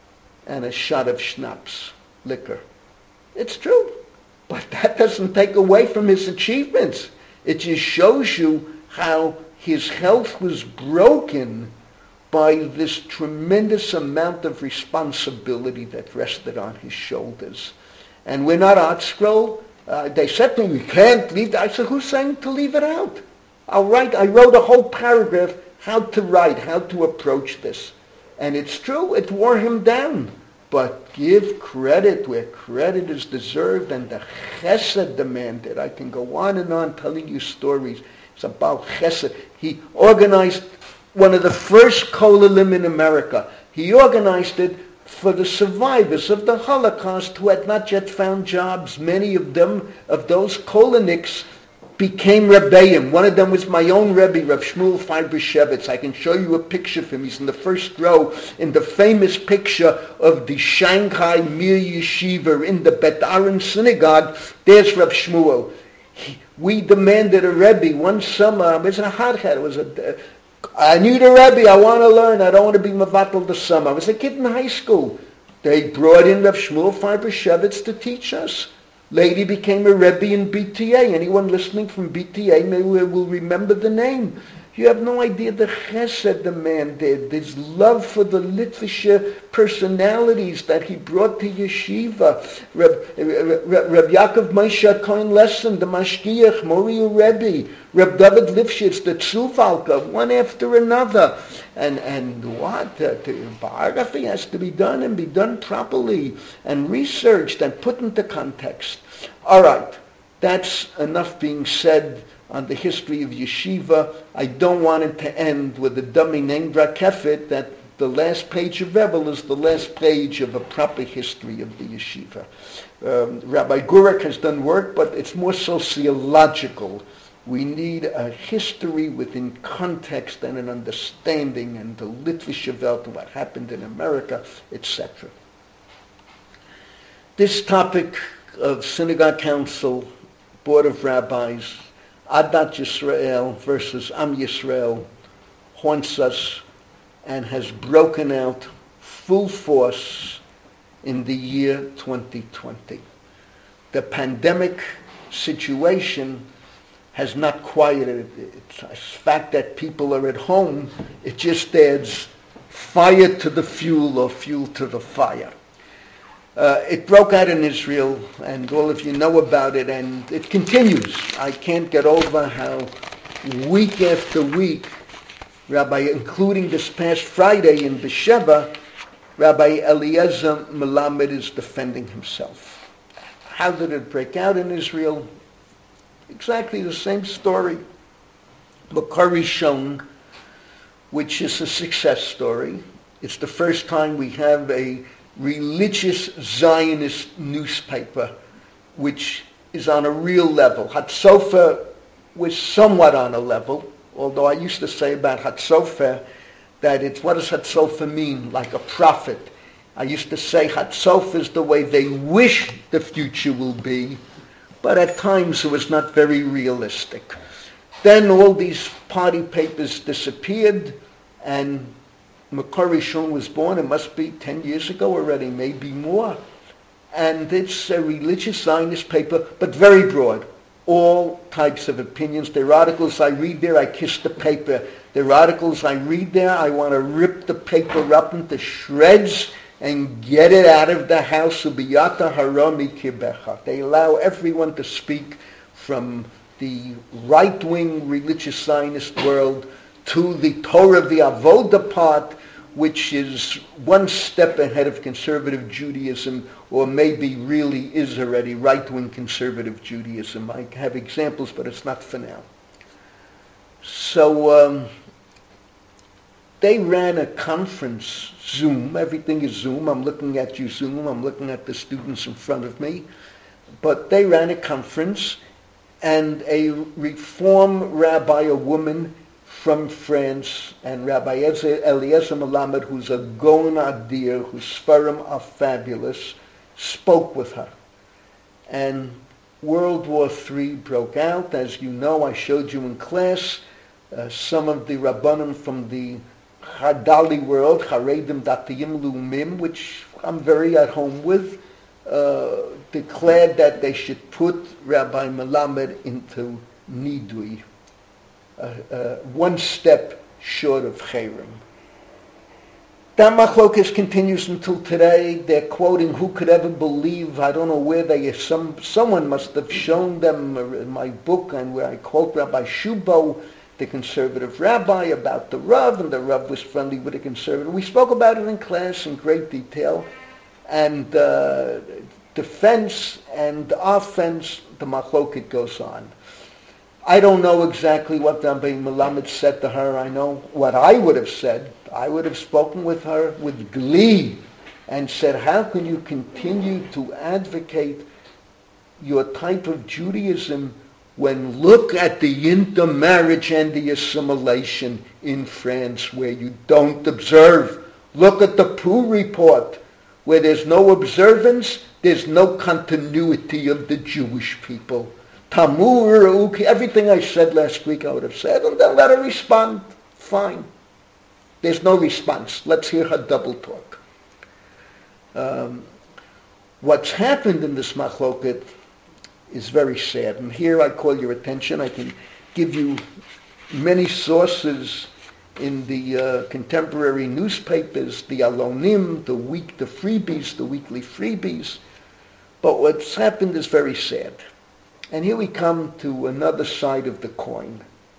and a shot of schnapps, liquor. It's true, but that doesn't take away from his achievements. It just shows you how his health was broken by this tremendous amount of responsibility that rested on his shoulders. And we're not Art Scroll. Uh, they said to me, we can't leave that. I said, who's saying to leave it out? I'll write, I wrote a whole paragraph how to write, how to approach this. And it's true, it wore him down. But give credit where credit is deserved, and the chesed demanded. I can go on and on telling you stories. It's about chesed. He organized one of the first kollalim in America. He organized it for the survivors of the Holocaust who had not yet found jobs. Many of them, of those koloniks, became Rebbeim. One of them was my own Rebbe, Rav Shmuel Feibershevitz. I can show you a picture of him. He's in the first row in the famous picture of the Shanghai Mir Yeshiva in the Bet Aaron synagogue. There's Rav Shmuel. He, we demanded a Rebbe one summer. It was a hothead. It was a... I need a Rebbe. I want to learn. I don't want to be Mavatal the summer. I was a kid in high school. They brought in Rav Shmuel Feibershevitz to teach us. Lady became a Rebbe in B T A. Anyone listening from B T A maybe will remember the name. You have no idea the chesed the man did, his love for the Litvische personalities that he brought to yeshiva. Reb, Reb, Reb Yaakov Moshe Cohen Lesson, the Mashgiach, Moriu Rebbe, Reb David Lifshitz, the Tzuvalka, one after another. And and what? The, the biography has to be done and be done properly and researched and put into context. All right, that's enough being said on the history of yeshiva. I don't want it to end with a dummy named Rakefet, that the last page of Rebel is the last page of a proper history of the yeshiva. Um, Rabbi Gurek has done work, but it's more sociological. We need a history within context and an understanding, and the Litvische Welt, what happened in America, et cetera. This topic of Synagogue Council, Board of Rabbis, Adat Yisrael versus Am Yisrael haunts us and has broken out full force in the year twenty twenty. The pandemic situation has not quieted it. It's the fact that people are at home, it just adds fire to the fuel or fuel to the fire. Uh, it broke out in Israel, and all of you know about it, and it continues. I can't get over how week after week, Rabbi, including this past Friday in Besheva, Rabbi Eliezer Melamed is defending himself. How did it break out in Israel? Exactly the same story. Makor Rishon, which is a success story. It's the first time we have a religious Zionist newspaper, which is on a real level. Hatzofer was somewhat on a level, although I used to say about Hatzofer that it's, what does Hatzofer mean? Like a prophet. I used to say Hatzofer is the way they wish the future will be, but at times it was not very realistic. Then all these party papers disappeared, and Makor Rishon was born. It must be ten years ago already, maybe more. And it's a religious Zionist paper, but very broad. All types of opinions. There are articles I read there, I kiss the paper. There are articles I read there, I want to rip the paper up into shreds and get it out of the house. Ubiyata harami kibecha. They allow everyone to speak, from the right-wing religious Zionist world to the Torah, the Avoda part, which is one step ahead of conservative Judaism, or maybe really is already right-wing conservative Judaism. I have examples, but it's not for now. So um, they ran a conference, Zoom. Everything is Zoom. I'm looking at you, Zoom. I'm looking at the students in front of me. But they ran a conference, and a Reform rabbi, a woman from France, and Rabbi Eliezer Melamed, who's a Gaon Adir, whose Sfarim are fabulous, spoke with her. And World War Three broke out. As you know, I showed you in class, uh, some of the Rabbanim from the Chardali world, Charedim Datiyim Lumim, which I'm very at home with, uh, declared that they should put Rabbi Melamed into Nidui, uh, uh, one step short of Cherem. That machlokas continues until today. They're quoting, who could ever believe, I don't know where they, some, someone must have shown them in my book, and where I quote Rabbi Shubo, the conservative rabbi, about the Rav, and the Rav was friendly with the conservative. We spoke about it in class in great detail. And uh, defense and offense, the machloket goes on. I don't know exactly what Rabbi Melamed said to her. I know what I would have said. I would have spoken with her with glee and said, how can you continue to advocate your type of Judaism when look at the intermarriage and the assimilation in France where you don't observe. Look at the Pew report. Where there's no observance, there's no continuity of the Jewish people. Tamur, everything I said last week I would have said, and then let her respond. Fine. There's no response. Let's hear her double talk. Um, what's happened in this machloket is very sad. And here I call your attention. I can give you many sources in the uh, contemporary newspapers, the Alonim, the week, the freebies, the weekly freebies. But what's happened is very sad. And here we come to another side of the coin.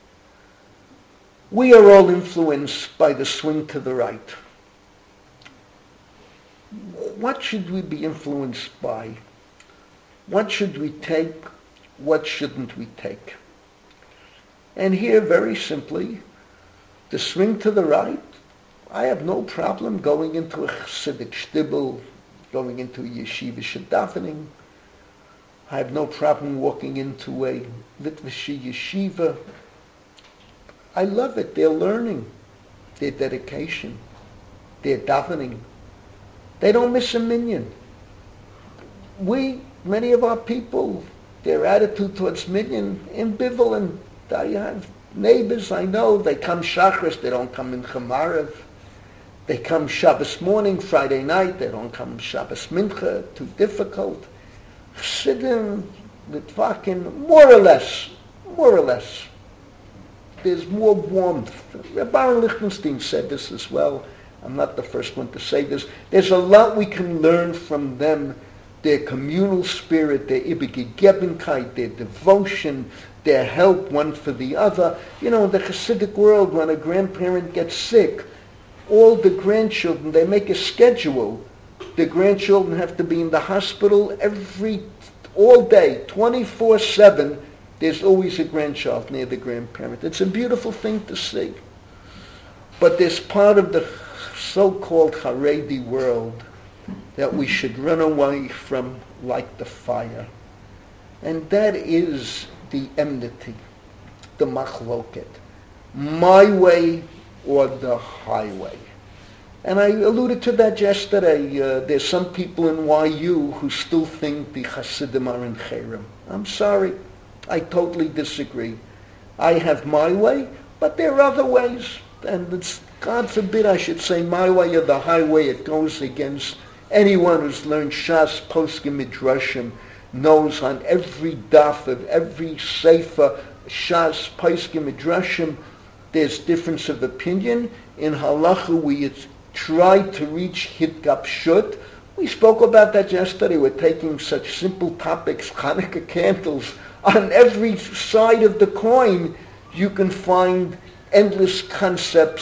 We are all influenced by the swing to the right. What should we be influenced by? What should we take? What shouldn't we take? And here, very simply, the swing to the right, I have no problem going into a Chassidic shtibel, going into a yeshiva shadavening. I have no problem walking into a Litvishi yeshiva. I love it. They're learning, their dedication, their davening. They don't miss a minyan. We, many of our people, their attitude towards minyan, ambivalent. I have neighbors I know, they come Shachris, they don't come in Chamarev. They come Shabbos morning, Friday night, they don't come Shabbos Mincha, too difficult. Chassidim, Litvakin, more or less, more or less. There's more warmth. Baron Lichtenstein said this as well. I'm not the first one to say this. There's a lot we can learn from them. Their communal spirit, their Ibegegebenkeit, their devotion, their help one for the other. You know, in the Hasidic world, when a grandparent gets sick, all the grandchildren, they make a schedule. The grandchildren have to be in the hospital every, all day, twenty-four seven. There's always a grandchild near the grandparent. It's a beautiful thing to see. But there's part of the so-called Haredi world that we should run away from like the fire. And that is the enmity, the machloket. My way or the highway. And I alluded to that yesterday. Uh, there's some people in Y U who still think the Hasidim are in Cherem. I'm sorry. I totally disagree. I have my way, but there are other ways. And it's, God forbid I should say my way or the highway. It goes against anyone who's learned Shas, Poskim, Midrashim, knows on every daf of every sefer, Shas, Poskim, Midrashim, there's difference of opinion. In Halacha, we try to reach Hitgapshut. We spoke about that yesterday. We're taking such simple topics, Hanukkah candles. On every side of the coin, you can find endless concepts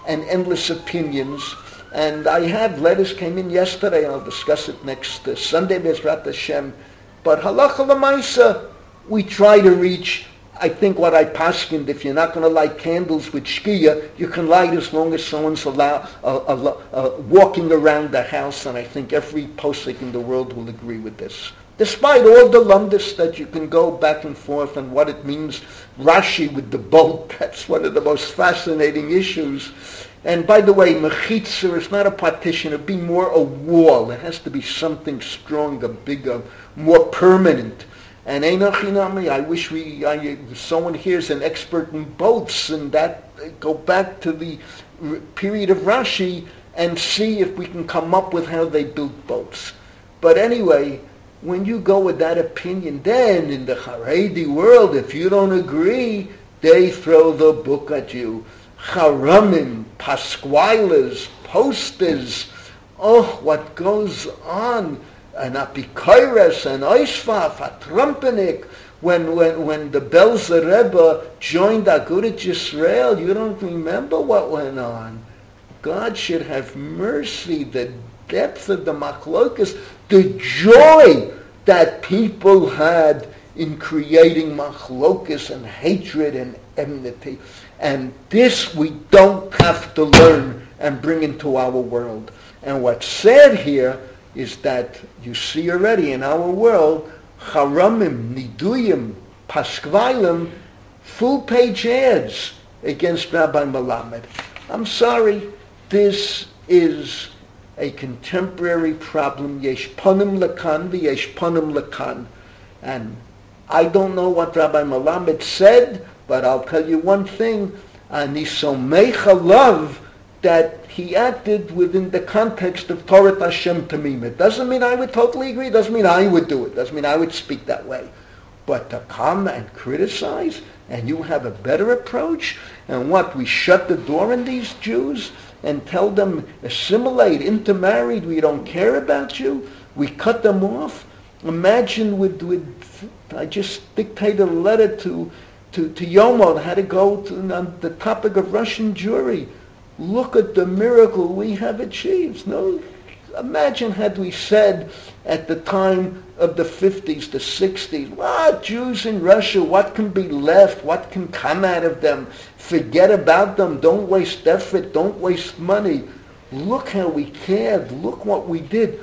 and endless opinions. And I have letters came in yesterday, and I'll discuss it next uh, Sunday, Bezrat Hashem. But halacha l'maisa, we try to reach, I think what I paskined, if you're not going to light candles with shkia, you can light as long as someone's allow, uh, uh, uh, walking around the house, and I think every posek in the world will agree with this. Despite all the lumdus that you can go back and forth and what it means, Rashi with the boat, that's one of the most fascinating issues. And by the way, mechitza is not a partition, it'd be more a wall. It has to be something stronger, bigger, more permanent. And Einachinami, I wish we, I, someone here is an expert in boats, and that, go back to the period of Rashi and see if we can come up with how they built boats. But anyway, when you go with that opinion, then in the Haredi world, if you don't agree, they throw the book at you. Charamim, pasquales, posters, oh, what goes on. And Apikoros and Oisfaf, Atrumpenik, when when when the Belzer Rebbe joined Agudat Yisrael, you don't remember what went on. God should have mercy, the depth of the machlokas, the joy that people had in creating machlokas and hatred and enmity. And this we don't have to learn and bring into our world. And what's said here is that you see already in our world, Charamim, Niduyim, Paskvalim, full-page ads against Rabbi Melamed. I'm sorry, this is a contemporary problem. Yesh panim lekan v'yesh panim lekan. And I don't know what Rabbi Melamed said, but I'll tell you one thing, Ani somecha love, that he acted within the context of Torah Hashem Tamim. It doesn't mean I would totally agree. It doesn't mean I would do it. It doesn't mean I would speak that way. But to come and criticize, and you have a better approach, and what, we shut the door on these Jews and tell them, assimilate, intermarried, we don't care about you, we cut them off. Imagine with, with I just dictated a letter to, to, to Yomo, had to go to on the topic of Russian Jewry. Look at the miracle we have achieved. No, imagine had we said at the time of the fifties, the sixties, what, Jews in Russia, what can be left? What can come out of them? Forget about them. Don't waste effort. Don't waste money. Look how we cared. Look what we did.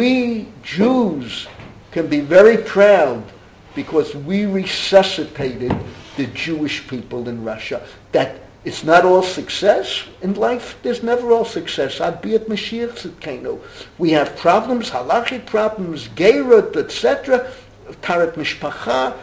We Jews can be very proud because we resuscitated the Jewish people in Russia. That it's not all success in life. There's never all success. Albeit Mashiach Tzidkenu. We have problems, halachic problems, geirut, et cetera. Tarat mishpacha,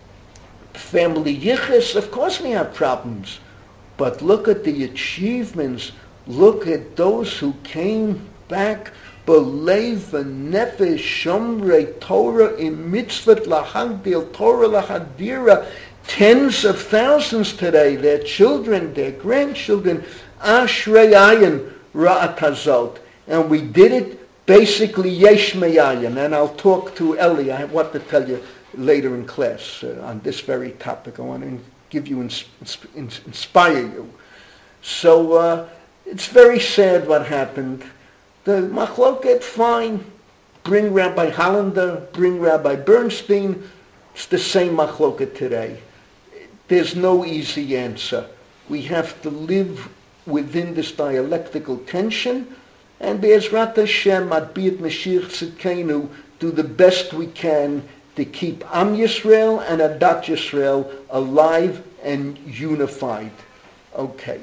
family yichus. Of course, we have problems. But look at the achievements. Look at those who came back. Belev v'nefesh shomrei Torah im mitzvot lahagdil Torah lahadira. Tens of thousands today, their children, their grandchildren, Ashrei Ayin Ra'at Hazot. And we did it basically Yesh Me'ayin. And I'll talk to Eli, I have what to tell you later in class uh, on this very topic. I want to give you, ins- ins- inspire you. So uh, it's very sad what happened. The Machloket, fine. Bring Rabbi Hollander, bring Rabbi Bernstein. It's the same Machloket today. There's no easy answer. We have to live within this dialectical tension, and Be'ezrat Hashem, Adbiyat Mashiach Tzidkenu, do the best we can to keep Am Yisrael and Adat Yisrael alive and unified. Okay.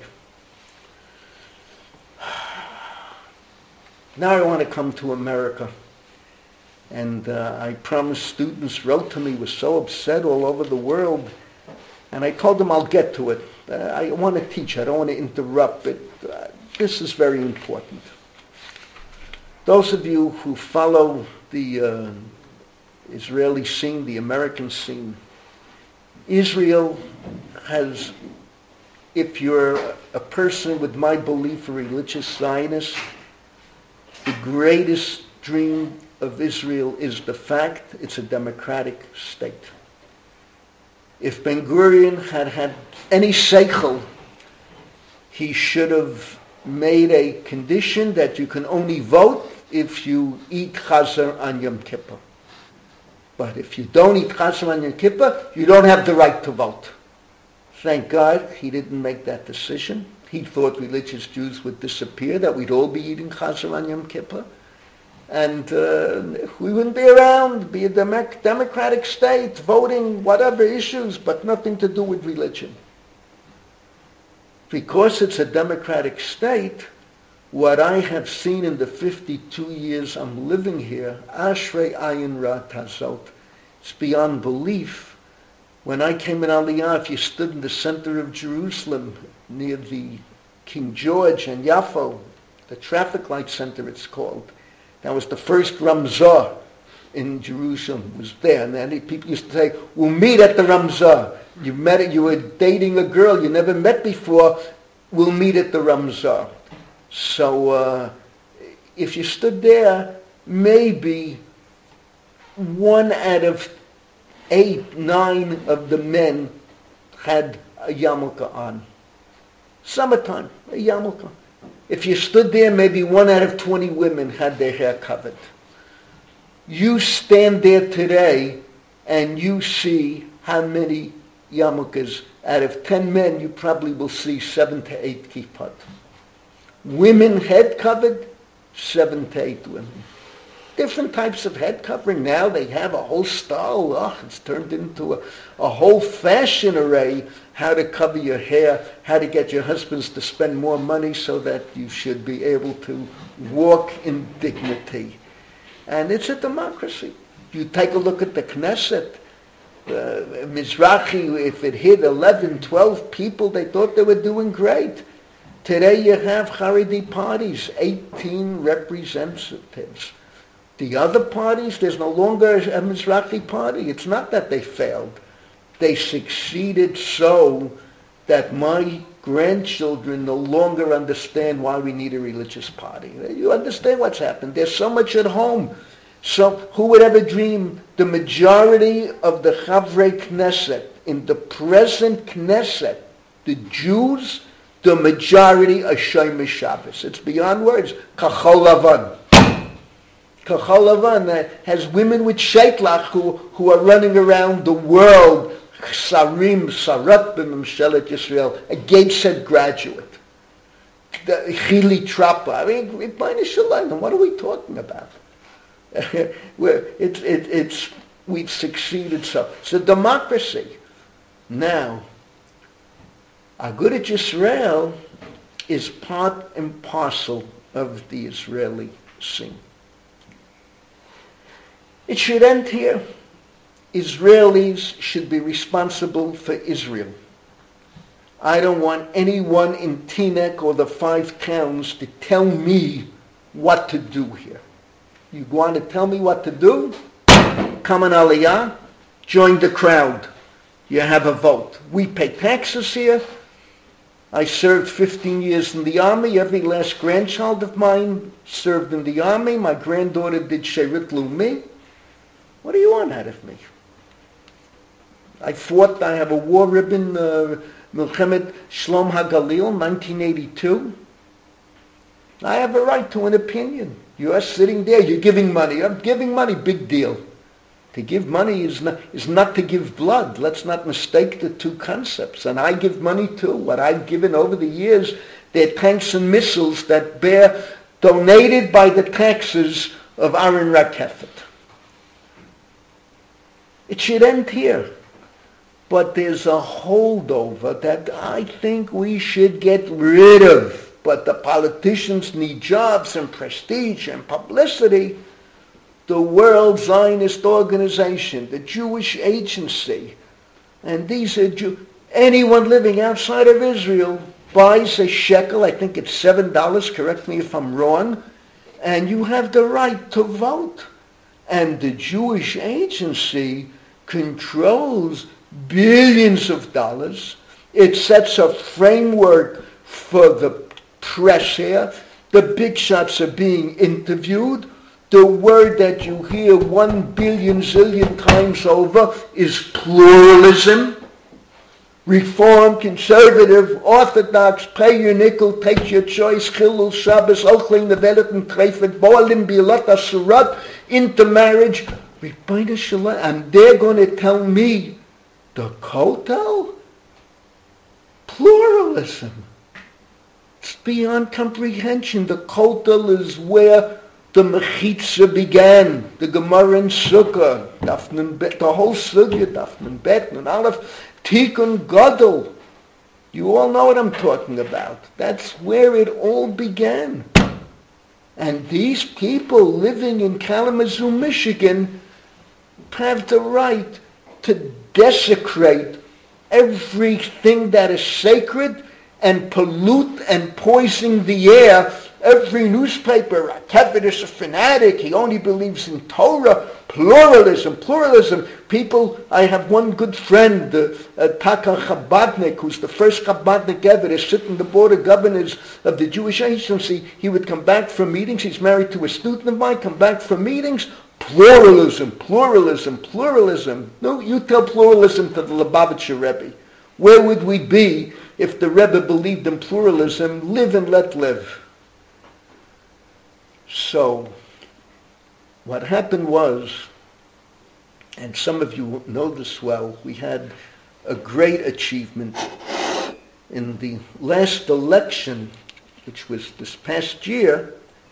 Now I want to come to America. And uh, I promised students wrote to me, were so upset all over the world. And I told them I'll get to it. Uh, I want to teach. I don't want to interrupt, but uh, this is very important. Those of you who follow the uh, Israeli scene, the American scene, Israel has, if you're a person with my belief, a religious Zionist, the greatest dream of Israel is the fact it's a democratic state. If Ben Gurion had had any seichel, he should have made a condition that you can only vote if you eat Chazer on Yom Kippur. But if you don't eat Chazer on Yom Kippur, you don't have the right to vote. Thank God he didn't make that decision. He thought religious Jews would disappear, that we'd all be eating Chazer on Yom Kippur. And uh, we wouldn't be around, be a dem- democratic state, voting whatever issues, but nothing to do with religion. Because it's a democratic state, what I have seen in the fifty-two years I'm living here, Ashrei Ayin Ra Tazot, it's beyond belief. When I came in Aliyah, if you stood in the center of Jerusalem, near the King George and Yafo, the traffic light center it's called, that was the first Ramzah in Jerusalem, was there. And then people used to say, we'll meet at the Ramzah. You met it, you were dating a girl you never met before, we'll meet at the Ramzah. So uh, if you stood there, maybe one out of eight, nine of the men had a yarmulke on. Summertime, a yarmulke. If you stood there, maybe one out of twenty women had their hair covered. You stand there today and you see how many yarmulkes. Out of ten men, you probably will see seven to eight kippot. Women head covered, seven to eight women. Different types of head covering. Now they have a whole style. Oh, it's turned into a, a whole fashion array. How to cover your hair, how to get your husbands to spend more money so that you should be able to walk in dignity. And it's a democracy. You take a look at the Knesset. Uh, Mizrahi, if it hit eleven, twelve people, they thought they were doing great. Today you have Haredi parties, eighteen representatives. The other parties, there's no longer a Mizrahi party. It's not that they failed. They succeeded so that my grandchildren no longer understand why we need a religious party. You understand what's happened. There's so much at home. So who would ever dream the majority of the Chavrei Knesset, in the present Knesset, the Jews, the majority are Shomer Shabbos. It's beyond words. Kachol Lavan. Kachol Lavan has women with sheitlach who, who are running around the world. Sarim, Sarat b'Memshelet Yisrael, a Gateshead graduate. Chili Trappa. I mean, what are we talking about? We're, it, it, it's, we've succeeded so. It's a democracy. Now, Agudat Yisrael is part and parcel of the Israeli scene. It should end here. Israelis should be responsible for Israel. I don't want anyone in Teaneck or the five towns to tell me what to do here. You want to tell me what to do? Come on Aliyah, join the crowd. You have a vote. We pay taxes here. I served fifteen years in the army. Every last grandchild of mine served in the army. My granddaughter did Sherit Leumi. What do you want out of me? I fought, I have a war ribbon, uh, Milchemet Shlom HaGalil, nineteen eighty-two. I have a right to an opinion. You're sitting there, you're giving money. I'm giving money, big deal. To give money is not, is not to give blood. Let's not mistake the two concepts. And I give money too. What I've given over the years, they're tanks and missiles that bear, donated by the taxes of Aaron Rakefet. It should end here. But there's a holdover that I think we should get rid of. But the politicians need jobs and prestige and publicity. The World Zionist Organization, the Jewish Agency, and these are Jew- anyone living outside of Israel buys a shekel, I think it's seven dollars, correct me if I'm wrong, and you have the right to vote. And the Jewish Agency controls billions of dollars. It sets a framework for the press here. The big shots are being interviewed. The word that you hear one billion zillion times over is pluralism. Reform, conservative, orthodox, pay your nickel, take your choice, chilul, Shabbos, ochling, nevelet, and trefet, boalim, bilot, asurat, intermarriage, Rebbeinu Shalom, and they're going to tell me the kotel? Pluralism. It's beyond comprehension. The kotel is where the mechitza began. The Gemara in Sukkah, Dafnan Bet, the whole Sugya, Dafnan Bet, and Aleph, Tikkun Gadol. You all know what I'm talking about. That's where it all began. And these people living in Kalamazoo, Michigan, have the right to desecrate everything that is sacred and pollute and poison the air. Every newspaper, a Tevit is a fanatic, he only believes in Torah, pluralism, pluralism. People, I have one good friend, uh, uh, Taka Chabadnik, who's the first Chabadnik ever to sit in the board of governors of the Jewish Agency. He would come back from meetings, he's married to a student of mine, come back from meetings, pluralism, pluralism, pluralism. No, you tell pluralism to the Lubavitcher Rebbe. Where would we be if the Rebbe believed in pluralism? Live and let live. So, what happened was, and some of you know this well, we had a great achievement in the last election, which was this past year.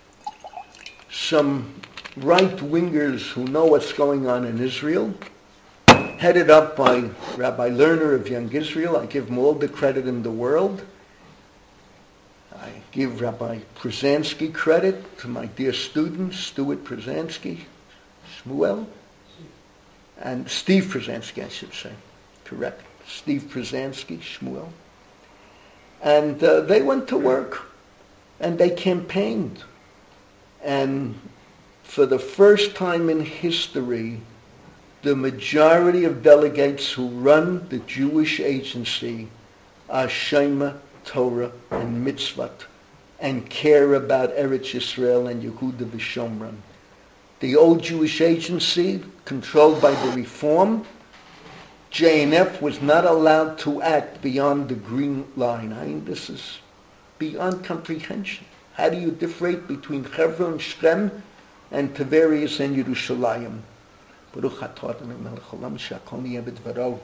Some right-wingers who know what's going on in Israel, headed up by Rabbi Lerner of Young Israel. I give him all the credit in the world. I give Rabbi Przansky credit, to my dear student, Stuart Przansky, Shmuel, and Steve Przansky, I should say. Correct. Steve Przansky, Shmuel. And uh, they went to work, and they campaigned. And for the first time in history, the majority of delegates who run the Jewish Agency are Shema, Torah, and Mitzvot, and care about Eretz Yisrael and Yehuda v'Shomron. The old Jewish Agency, controlled by the Reform, J N F was not allowed to act beyond the green line. I mean, this is beyond comprehension. How do you differentiate between Hebron, Shechem, and Tiberias and Yerushalayim? Baruch atah Adonai melech haolam she'akol niyeh b'dvaro.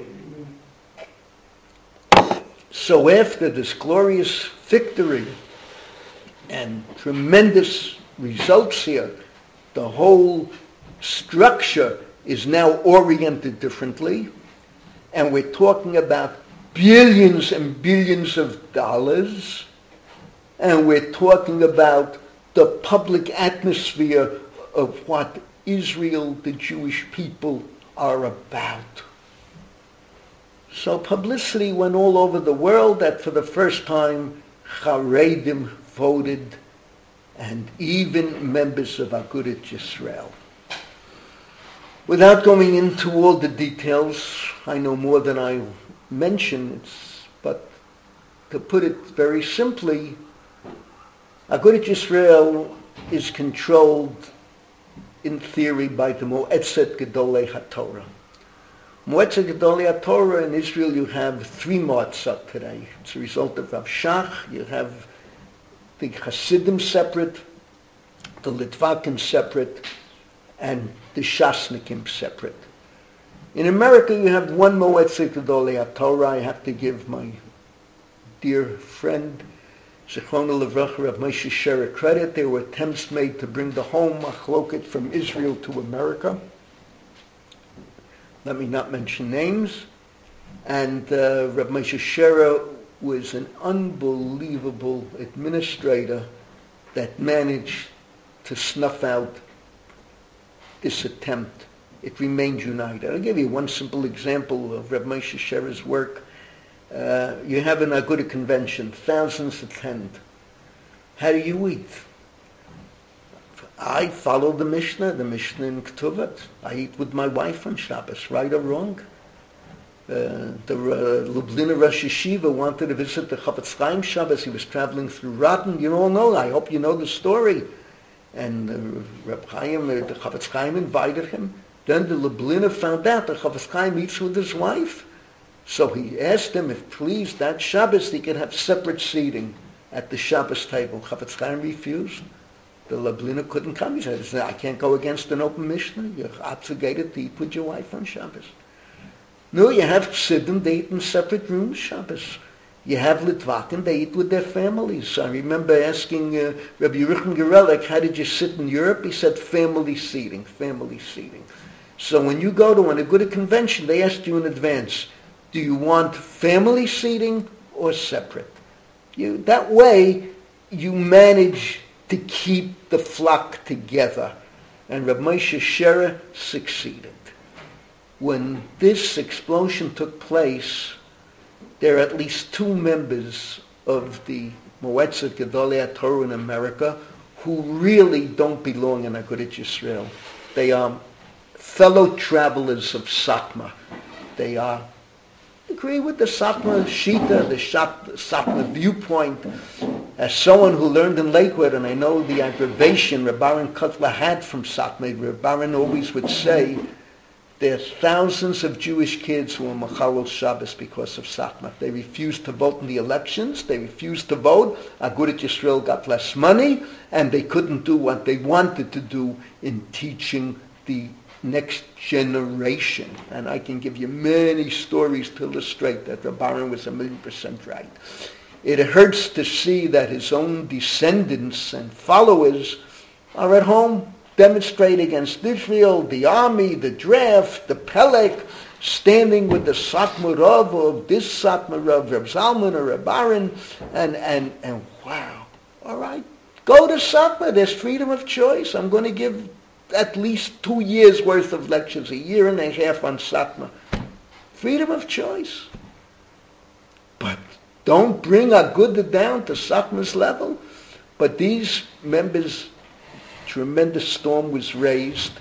So after this glorious victory and tremendous results here, the whole structure is now oriented differently, and we're talking about billions and billions of dollars, and we're talking about the public atmosphere of what Israel, the Jewish people, are about. So publicity went all over the world that for the first time Haredim voted, and even members of Agudat Yisrael. Without going into all the details, I know more than I mention, but to put it very simply, Agudat Yisrael is controlled in theory by the Moetzet Gedolei HaTorah. Moetzet Gedolei HaTorah in Israel, you have three Moetzot today. It's a result of Rav Shach. You have the Hasidim separate, the Litvakim separate, and the Shasnikim separate. In America, you have one Moetzet Gedolei HaTorah. I have to give my dear friend, Zichrono Livracha, Rav Moshe Sherer, credit. There were attempts made to bring the whole machloket from Israel to America. Let me not mention names. And uh, Rav Moshe Sherer was an unbelievable administrator that managed to snuff out this attempt. It remained united. I'll give you one simple example of Rav Moshe Sherer's work. Uh, you have an Aguda convention, thousands attend. How do you eat? I follow the Mishnah, the Mishnah in Ketuvot. I eat with my wife on Shabbos, right or wrong. Uh, the uh, Lubliner Rosh Yeshiva wanted to visit the Chafetz Chaim Shabbos. He was traveling through Rotten. You all know, I hope you know the story. And uh, Reb Chaim, uh, the Chafetz Chaim invited him. Then the Lubliner found out that Chafetz Chaim eats with his wife. So he asked him if, please, that Shabbos he could have separate seating at the Shabbos table. Chafetz Chaim refused. The Lubliner couldn't come. He said, I can't go against an open Mishnah. You're obligated to eat with your wife on Shabbos. No, you have Chassidim, they eat in separate rooms Shabbos. You have Litvakim, they eat with their families. I remember asking uh, Rabbi Yerucham Gerelek, how did you sit in Europe? He said, family seating, family seating. So when you go to an Aguda convention, they ask you in advance, do you want family seating or separate? You, that way, you manage to keep the flock together. And Reb Moshe Sherer succeeded. When this explosion took place, there are at least two members of the Moetzet Gedolei HaTorah in America who really don't belong in Agudat Yisrael. They are fellow travelers of Satmar. They are agree with the Satmar Shita, the Satmar viewpoint. As someone who learned in Lakewood, and I know the aggravation Reb Aaron Kotler had from Satmar, Reb Aaron always would say, there are thousands of Jewish kids who are Machalel Shabbos because of Satmar. They refused to vote in the elections. They refused to vote. Agudat Yisrael got less money, and they couldn't do what they wanted to do in teaching the next generation. And I can give you many stories to illustrate that Reb Aaron was a million percent right. It hurts to see that his own descendants and followers are at home demonstrate against Israel, the army, the draft, the Pelek, standing with the Satmar Rav of this Satmar Rav, Reb Zalman or Reb Aaron, and, and, and wow, all right, go to Satmar, there's freedom of choice. I'm going to give at least two years worth of lectures, a year and a half on Satmar. Freedom of choice. But don't bring Agudah down to Satmar's level. But these members, tremendous storm was raised.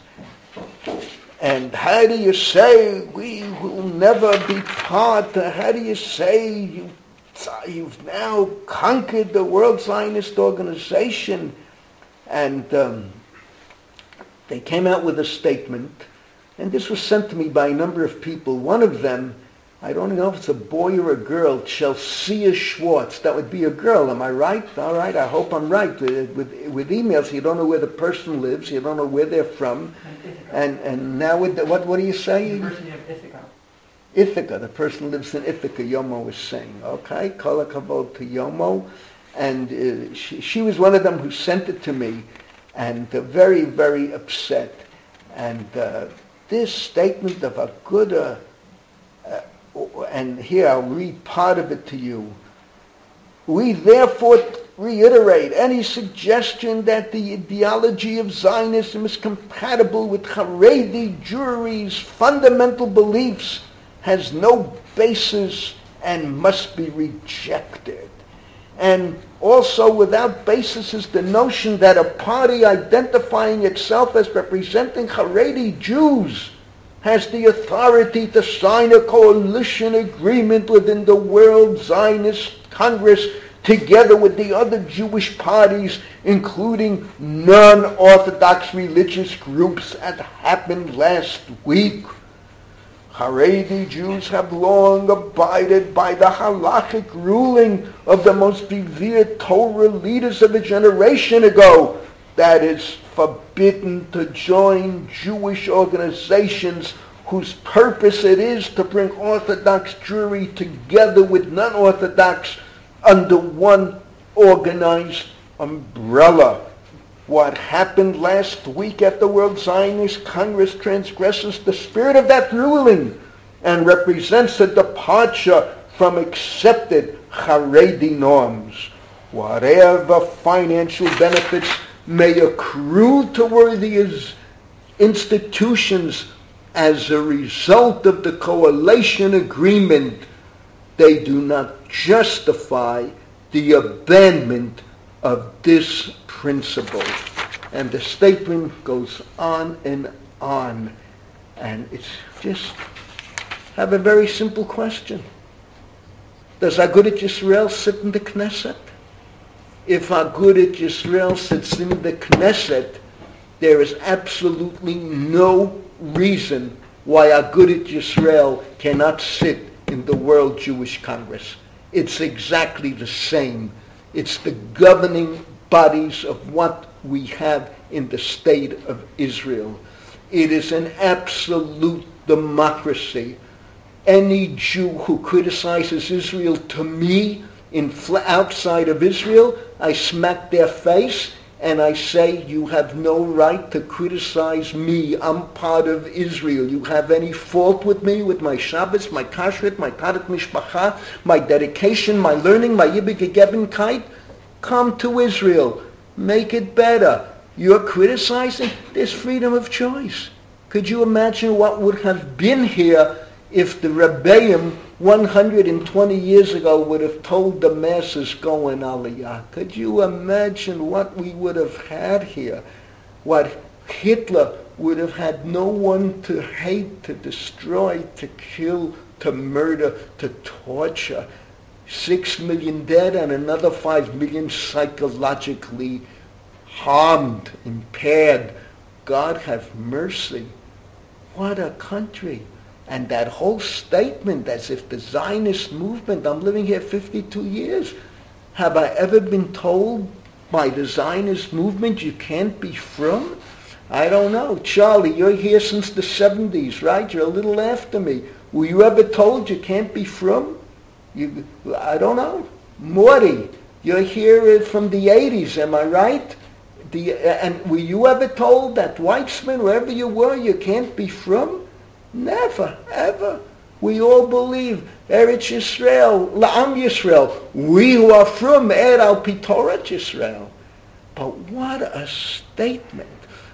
And how do you say we will never be part? How do you say you, you've now conquered the World Zionist Organization? And um, they came out with a statement, and this was sent to me by a number of people. One of them, I don't know if it's a boy or a girl, Chelsea Schwartz. That would be a girl, am I right? All right, I hope I'm right. With, with emails, you don't know where the person lives, you don't know where they're from. And and now, with, what what do you say? The person of Ithaca. Ithaca, the person lives in Ithaca, Yomo was saying. Okay, kol hakavod to Yomo. And uh, she, she was one of them who sent it to me, and uh, very, very upset. And uh, this statement of Agudah, uh, and here I'll read part of it to you. We therefore reiterate any suggestion that the ideology of Zionism is compatible with Haredi Jewry's fundamental beliefs has no basis and must be rejected. And also without basis is the notion that a party identifying itself as representing Haredi Jews has the authority to sign a coalition agreement within the World Zionist Congress together with the other Jewish parties, including non-Orthodox religious groups, as happened last week. Haredi Jews have long abided by the halachic ruling of the most revered Torah leaders of a generation ago, that is forbidden to join Jewish organizations whose purpose it is to bring Orthodox Jewry together with non-Orthodox under one organized umbrella. What happened last week at the World Zionist Congress transgresses the spirit of that ruling and represents a departure from accepted Haredi norms. Whatever financial benefits may accrue to worthy institutions as a result of the coalition agreement, they do not justify the abandonment of this principle. And the statement goes on and on. And it's just have a very simple question. Does Agudat Yisrael sit in the Knesset? If Agudat Yisrael sits in the Knesset, there is absolutely no reason why Agudat Yisrael cannot sit in the World Jewish Congress. It's exactly the same. It's the governing bodies of what we have in the state of Israel. It is an absolute democracy. Any Jew who criticizes Israel, to me, in outside of Israel, I smack their face and I say, you have no right to criticize me. I'm part of Israel. You have any fault with me, with my Shabbos, my Kashrut, my Tarat Mishpacha, my dedication, my learning, my Yibig Gegebenkeit? Come to Israel. Make it better. You're criticizing? There's freedom of choice. Could you imagine what would have been here if the Rebbeim one hundred twenty years ago would have told the masses, go in Aliyah? Could you imagine what we would have had here? What Hitler would have had no one to hate, to destroy, to kill, to murder, to torture. Six million dead and another five million psychologically harmed, impaired. God have mercy. What a country. And that whole statement, as if the Zionist movement, I'm living here fifty-two years, have I ever been told by the Zionist movement you can't be from? I don't know. Charlie, you're here since the seventies, right? You're a little after me. Were you ever told you can't be from? You, I don't know. Morty, you're here from the eighties, am I right? The, and were you ever told that Weitzman, wherever you were, you can't be from? Never, ever. We all believe Eretz Yisrael, La'am Yisrael. We who are from Er al Pitorat Yisrael. But what a statement.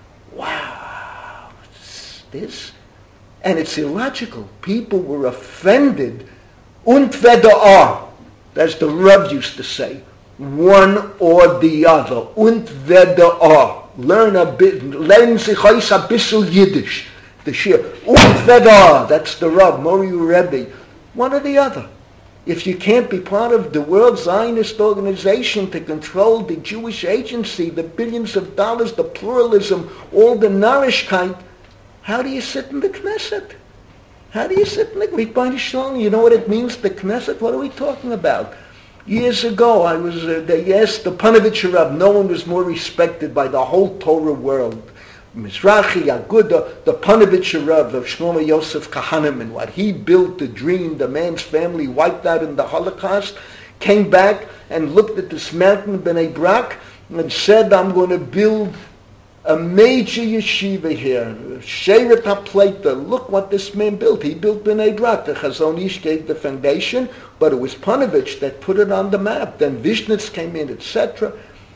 Wow. This. And it's illogical. People were offended. Und weder or. That's the Rav used to say. One or the other. Und weder or. Learn a bit. Lernen sich euch a bissel Yiddish. The Shir, und weder, that's the Rav, Mori Rebbe, one or the other. If you can't be part of the World Zionist Organization to control the Jewish agency, the billions of dollars, the pluralism, all the nourishkeit, how do you sit in the Knesset? How do you sit in the Knesset? You know what it means, the Knesset? What are we talking about? Years ago, I was, uh, they asked the Panovich Rav, no one was more respected by the whole Torah world. Mizrahi, Aguda, the Panovich Rav of Shlomo Yosef Kahaneman, what he built, the dream, the man's family wiped out in the Holocaust, came back and looked at this mountain, Bnei Brak, and said, I'm going to build a major yeshiva here. Sheret HaPleita, look what this man built. He built Bnei Brak. The Chazon Ish gave the foundation, but it was Panovich that put it on the map. Then Vishnitz came in, et cetera.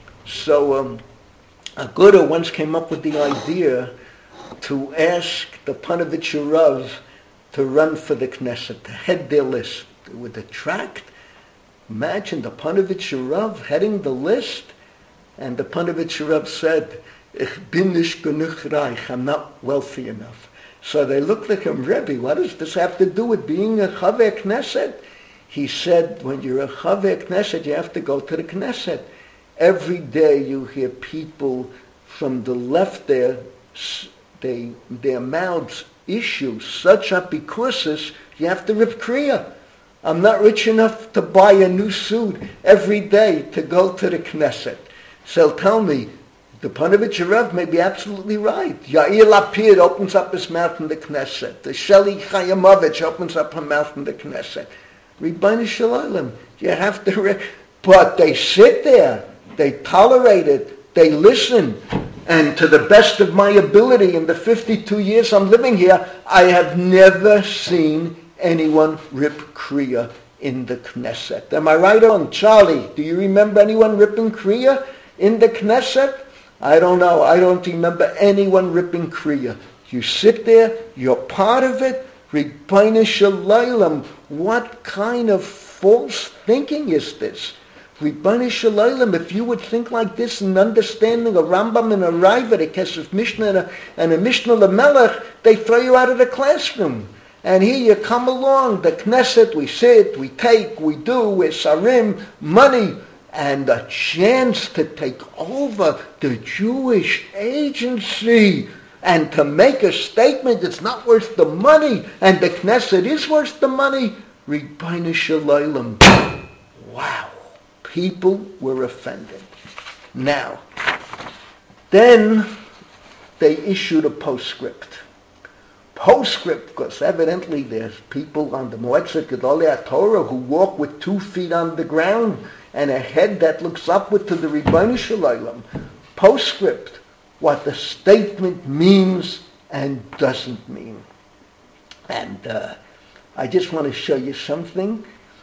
So, um, Aguda once came up with the idea to ask the Panovich Rav to run for the Knesset, to head their list. It would attract, imagine the Panovich Rav heading the list, and the Panovich Rav said, Ich bin nicht genug reich, I'm not wealthy enough. So they looked at him, Rebbe, what does this have to do with being a Chaver Knesset? He said, when you're a Chaver Knesset, you have to go to the Knesset. Every day you hear people from the left there, they, their mouths issue such apicursus, you have to rip kriya. I'm not rich enough to buy a new suit every day to go to the Knesset. So tell me, the Panovich Rav may be absolutely right. Yair Lapid opens up his mouth in the Knesset. The Sheli Chayamovich opens up her mouth in the Knesset. Ribbono Shel Olam, you have to... Re- but they sit there. They tolerate it, they listen, and to the best of my ability in the fifty-two years I'm living here, I have never seen anyone rip Kriya in the Knesset. Am I right on? Charlie, do you remember anyone ripping Kriya in the Knesset? I don't know. I don't remember anyone ripping Kriya. You sit there, you're part of it. Ribbono Shel Olam, what kind of false thinking is this? Ribbono Shel Olam, if you would think like this and understanding a Rambam and a Raiva, a Kesef Mishnah and a, and a Mishnah Lamelech, they throw you out of the classroom. And here you come along, the Knesset, we sit, we take, we do, we're sarim, money, and a chance to take over the Jewish agency and to make a statement it's not worth the money, and the Knesset is worth the money. Ribbono Shel Olam. Wow. People were offended. Now, then they issued a postscript. Postscript, because evidently there's people on the Moetzet Gedolei Torah who walk with two feet on the ground and a head that looks upward to the Ribbono Shel Olam. Postscript, what the statement means and doesn't mean. And uh, I just want to show you something.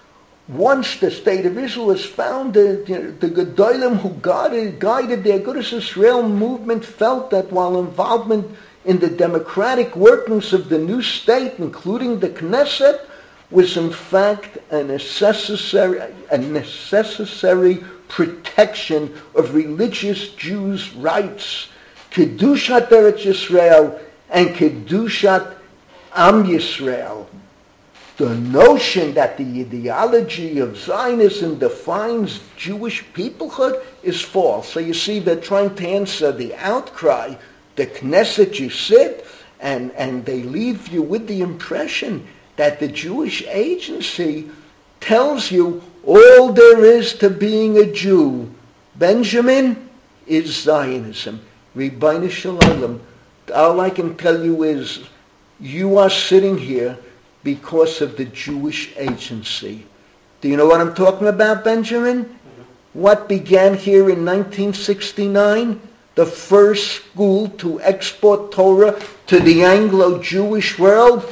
Once the state of Israel was founded, you know, the Gedolim who guided, guided the Agudas Yisrael movement felt that while involvement in the democratic workings of the new state, including the Knesset, was in fact a necessary, a necessary protection of religious Jews' rights, Kedushat Eretz Yisrael and Kedushat Am Yisrael. The notion that the ideology of Zionism defines Jewish peoplehood is false. So you see, they're trying to answer the outcry. The Knesset, you sit, and, and they leave you with the impression that the Jewish agency tells you all there is to being a Jew, Benjamin, is Zionism. Ribbono Shel Olam. All I can tell you is you are sitting here because of the Jewish agency. Do you know what I'm talking about, Benjamin? What began here in nineteen sixty-nine? The first school to export Torah to the Anglo-Jewish world?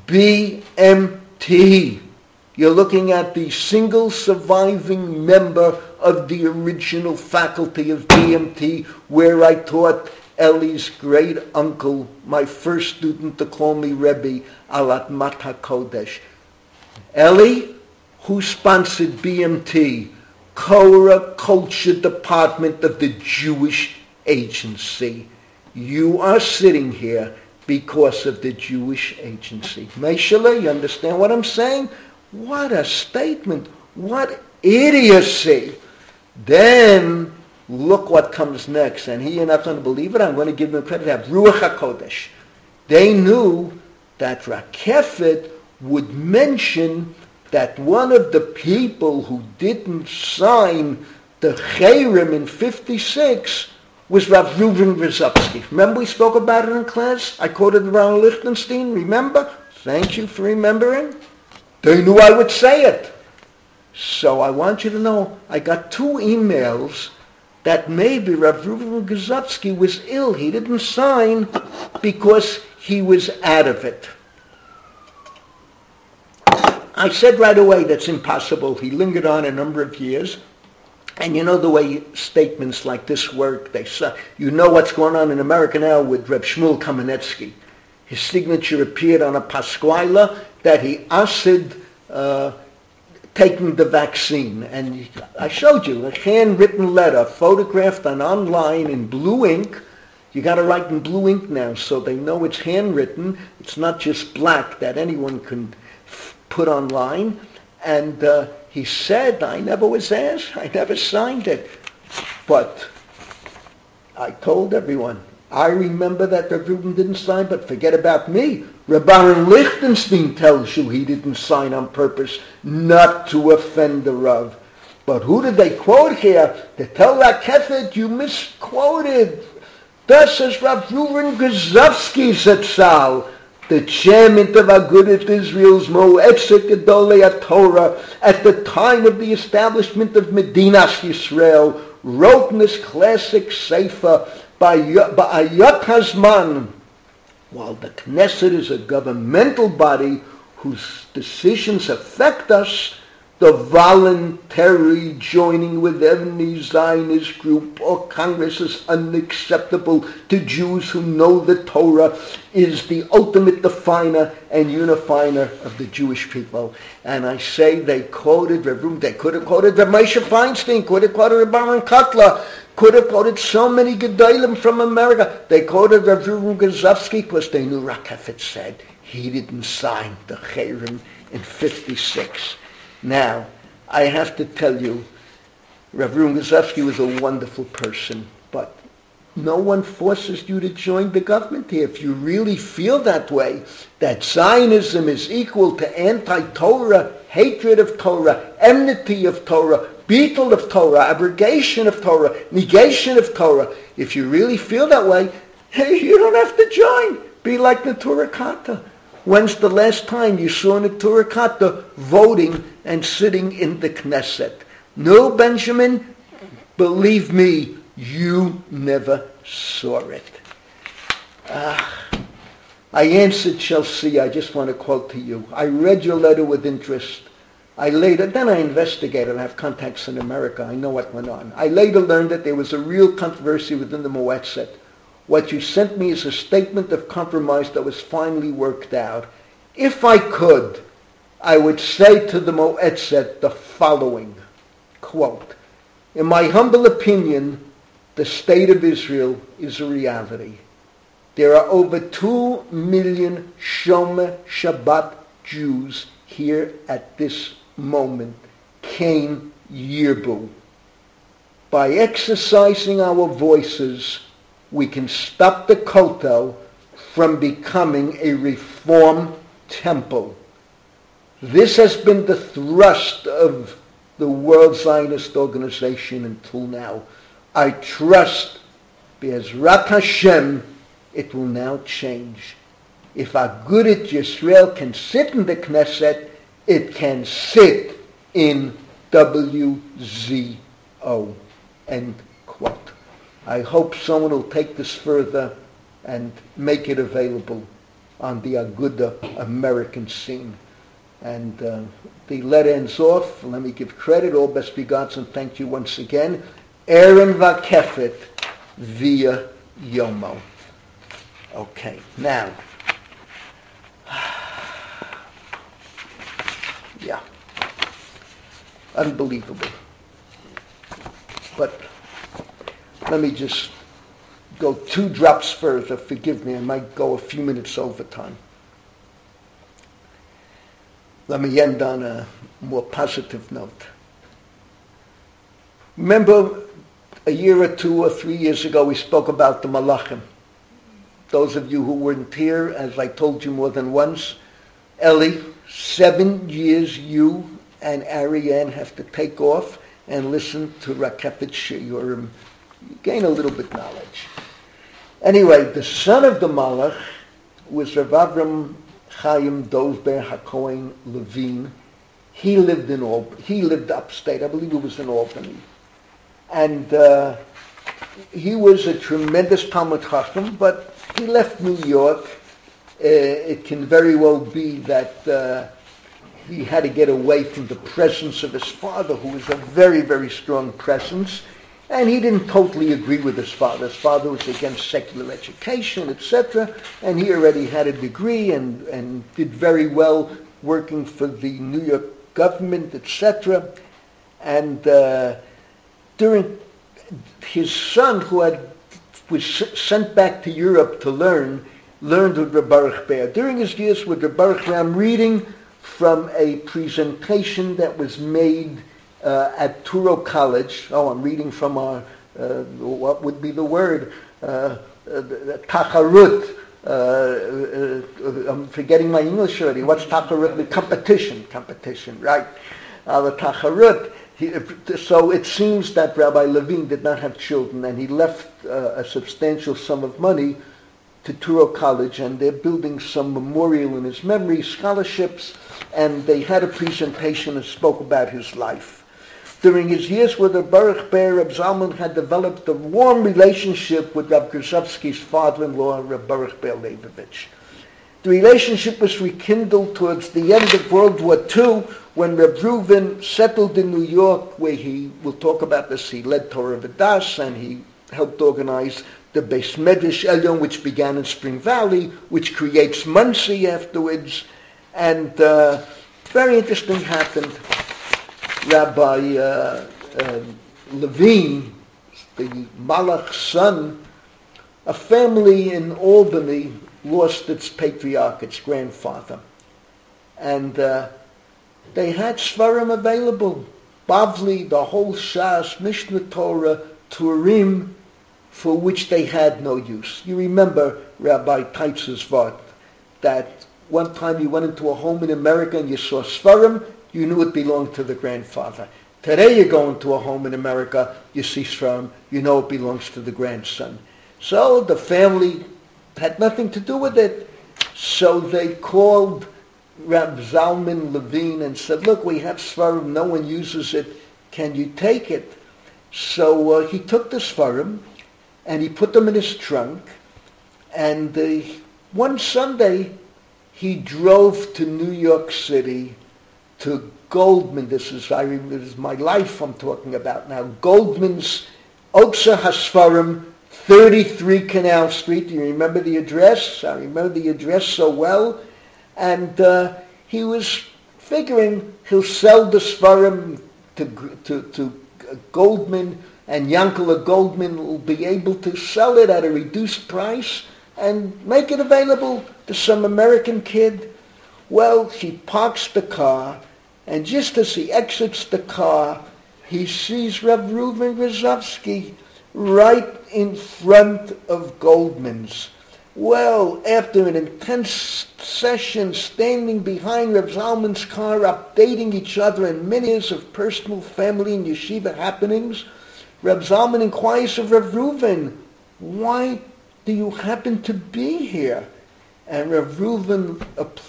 B M T. You're looking at the single surviving member of the original faculty of B M T, where I taught Eli's great uncle, my first student to call me Rebbe, Alat Mata Kodesh. Eli, who sponsored B M T, Korah Culture Department of the Jewish Agency. You are sitting here because of the Jewish Agency. Meshele, you understand what I'm saying? What a statement. What idiocy. Then look what comes next. And here you're not going to believe it. I'm going to give them credit. They have Ruach HaKodesh. They knew that Rakefet would mention that one of the people who didn't sign the Cherem in fifty-six was Rav Reuven Grozovsky. Remember we spoke about it in class? I quoted Rav Lichtenstein. Remember? Thank you for remembering. They knew I would say it. So I want you to know, I got two emails that maybe Rav Reuven Grozovsky was ill. He didn't sign because he was out of it. I said right away that's impossible. He lingered on a number of years. And you know the way statements like this work. They say, you know what's going on in America now with Reb Shmuel Kamenetsky. His signature appeared on a pasquila that he asked uh, taking the vaccine. And I showed you a handwritten letter photographed on online in blue ink. You got to write in blue ink now so they know it's handwritten. It's not just black that anyone can f- put online. And uh, he said, I never was asked, I never signed it. But I told everyone, I remember that Rav Reuven didn't sign, but forget about me. Rabban Lichtenstein tells you he didn't sign on purpose not to offend the Rav. But who did they quote here? To tell Rakefet, you misquoted. Thus is Rav Reuven Grozovsky Zatzal, the chairman of Agudat Israel's Moetzet Gedolei Torah at the time of the establishment of Medinas Yisrael, wrote in this classic sefer by Ayat Hazman, while the Knesset is a governmental body whose decisions affect us, the voluntary joining with any Zionist group or Congress is unacceptable to Jews who know the Torah is the ultimate definer and unifier of the Jewish people. And I say they quoted Rav Reuven, they could have quoted Rav Moshe Feinstein, could have quoted Rav Baron Kotler, could have quoted so many Gedolim from America. They quoted Rav Reuven Grozovsky because they knew Rakefet said he didn't sign the Cherem in fifty-six. Now, I have to tell you, Rav Reuven Grozovsky was a wonderful person, but No one forces you to join the government here. If you really feel that way, that Zionism is equal to anti-Torah, hatred of Torah, enmity of Torah, beetle of Torah, abrogation of Torah, negation of Torah, if you really feel that way, hey, you don't have to join. Be like Neturah Kata. When's the last time you saw Neturah Kata voting and sitting in the Knesset? No, Benjamin, believe me, you never saw it. Ah, I answered Chelsea, I just want to quote to you. I read your letter with interest. I later, then I investigated, I have contacts in America, I know what went on. I later learned that there was a real controversy within the Moetzet. What you sent me is a statement of compromise that was finally worked out. If I could, I would say to the Moetzet the following, quote, in my humble opinion, the state of Israel is a reality. There are over two million Shomer Shabbat Jews here at this moment. Cain Yirbu. By exercising our voices, we can stop the Kotel from becoming a reform temple. This has been the thrust of the World Zionist Organization until now. I trust, Be'ezrat Hashem, it will now change. If Agudat Yisrael can sit in the Knesset, it can sit in W Z O. End quote. I hope someone will take this further and make it available on the Aguda American scene. And uh, the letter ends off. Let me give credit. All best regards and thank you once again. Aaron Vakefet via Yomo. Okay, now. Yeah. Unbelievable. But let me just go two drops further. Forgive me, I might go a few minutes over time. Let me end on a more positive note. Remember a year or two or three years ago we spoke about the Malachim. Those of you who weren't here, as I told you more than once, Eli, seven years you and Ariane have to take off and listen to Rakefet Shiurim. You gain a little bit knowledge. Anyway, the son of the Malach was Rav Avram Chaim Dovber HaKohen Levine. He lived in Albany. He lived upstate. I believe it was in Albany. And uh, he was a tremendous Talmud Chacham, but he left New York. Uh, it can very well be that uh, he had to get away from the presence of his father, who was a very, very strong presence. And he didn't totally agree with his father. His father was against secular education, et cetera. And he already had a degree and, and did very well working for the New York government, et cetera. And uh, during his son, who had was sent back to Europe to learn, learned with Reb Baruch Be'er. During his years with Reb Baruch Be'er, I'm reading from a presentation that was made Uh, at Touro College. Oh, I'm reading from our, uh, what would be the word? Uh, uh, Tacharut. Uh, uh, I'm forgetting my English already. What's Tacharut? The competition. Competition, right. Uh, the Tacharut. He, so it seems that Rabbi Levine did not have children, and he left uh, a substantial sum of money to Touro College, and they're building some memorial in his memory, scholarships, and they had a presentation that spoke about his life. During his years with Reb Baruch Be'er, Reb Zalman had developed a warm relationship with Reb Grozovsky's father-in-law, Reb Baruch Be'er Leibovich. The relationship was rekindled towards the end of World War Two, when Reb Reuven settled in New York, where he, we'll talk about this, he led Torah V'das, and he helped organize the Beis Medrash Elyon, which began in Spring Valley, which creates Monsey afterwards. And uh, very interesting happened. Rabbi uh, uh, Levine, the Malach's son, a family in Albany lost its patriarch, its grandfather. And uh, they had Svarim available. Bavli, the whole Shas, Mishnah Torah, Turim, for which they had no use. You remember Rabbi Teitz's Vart, that one time you went into a home in America and you saw Sfarim, you knew it belonged to the grandfather. Today you go into a home in America, you see Sfarim, you know it belongs to the grandson. So the family had nothing to do with it. So they called Rab Zalman Levine and said, look, we have Sfarim, no one uses it, can you take it? So uh, he took the Sfarim and he put them in his trunk, and uh, one Sunday he drove to New York City to Goldman. This is, I remember, this is my life I'm talking about now. Goldman's Otsa HaSfarim, thirty-three Canal Street. Do you remember the address? I remember the address so well. And uh, he was figuring he'll sell the Sfarim to, to, to Goldman, and Yankele Goldman will be able to sell it at a reduced price and make it available to some American kid. Well, he parks the car, and just as he exits the car, he sees Reb Reuven Rozovsky right in front of Goldman's. Well, after an intense session standing behind Reb Zalman's car, updating each other in minutes of personal, family, and yeshiva happenings, Reb Zalman inquires of Reb Reuven, why do you happen to be here? And Reb Reuven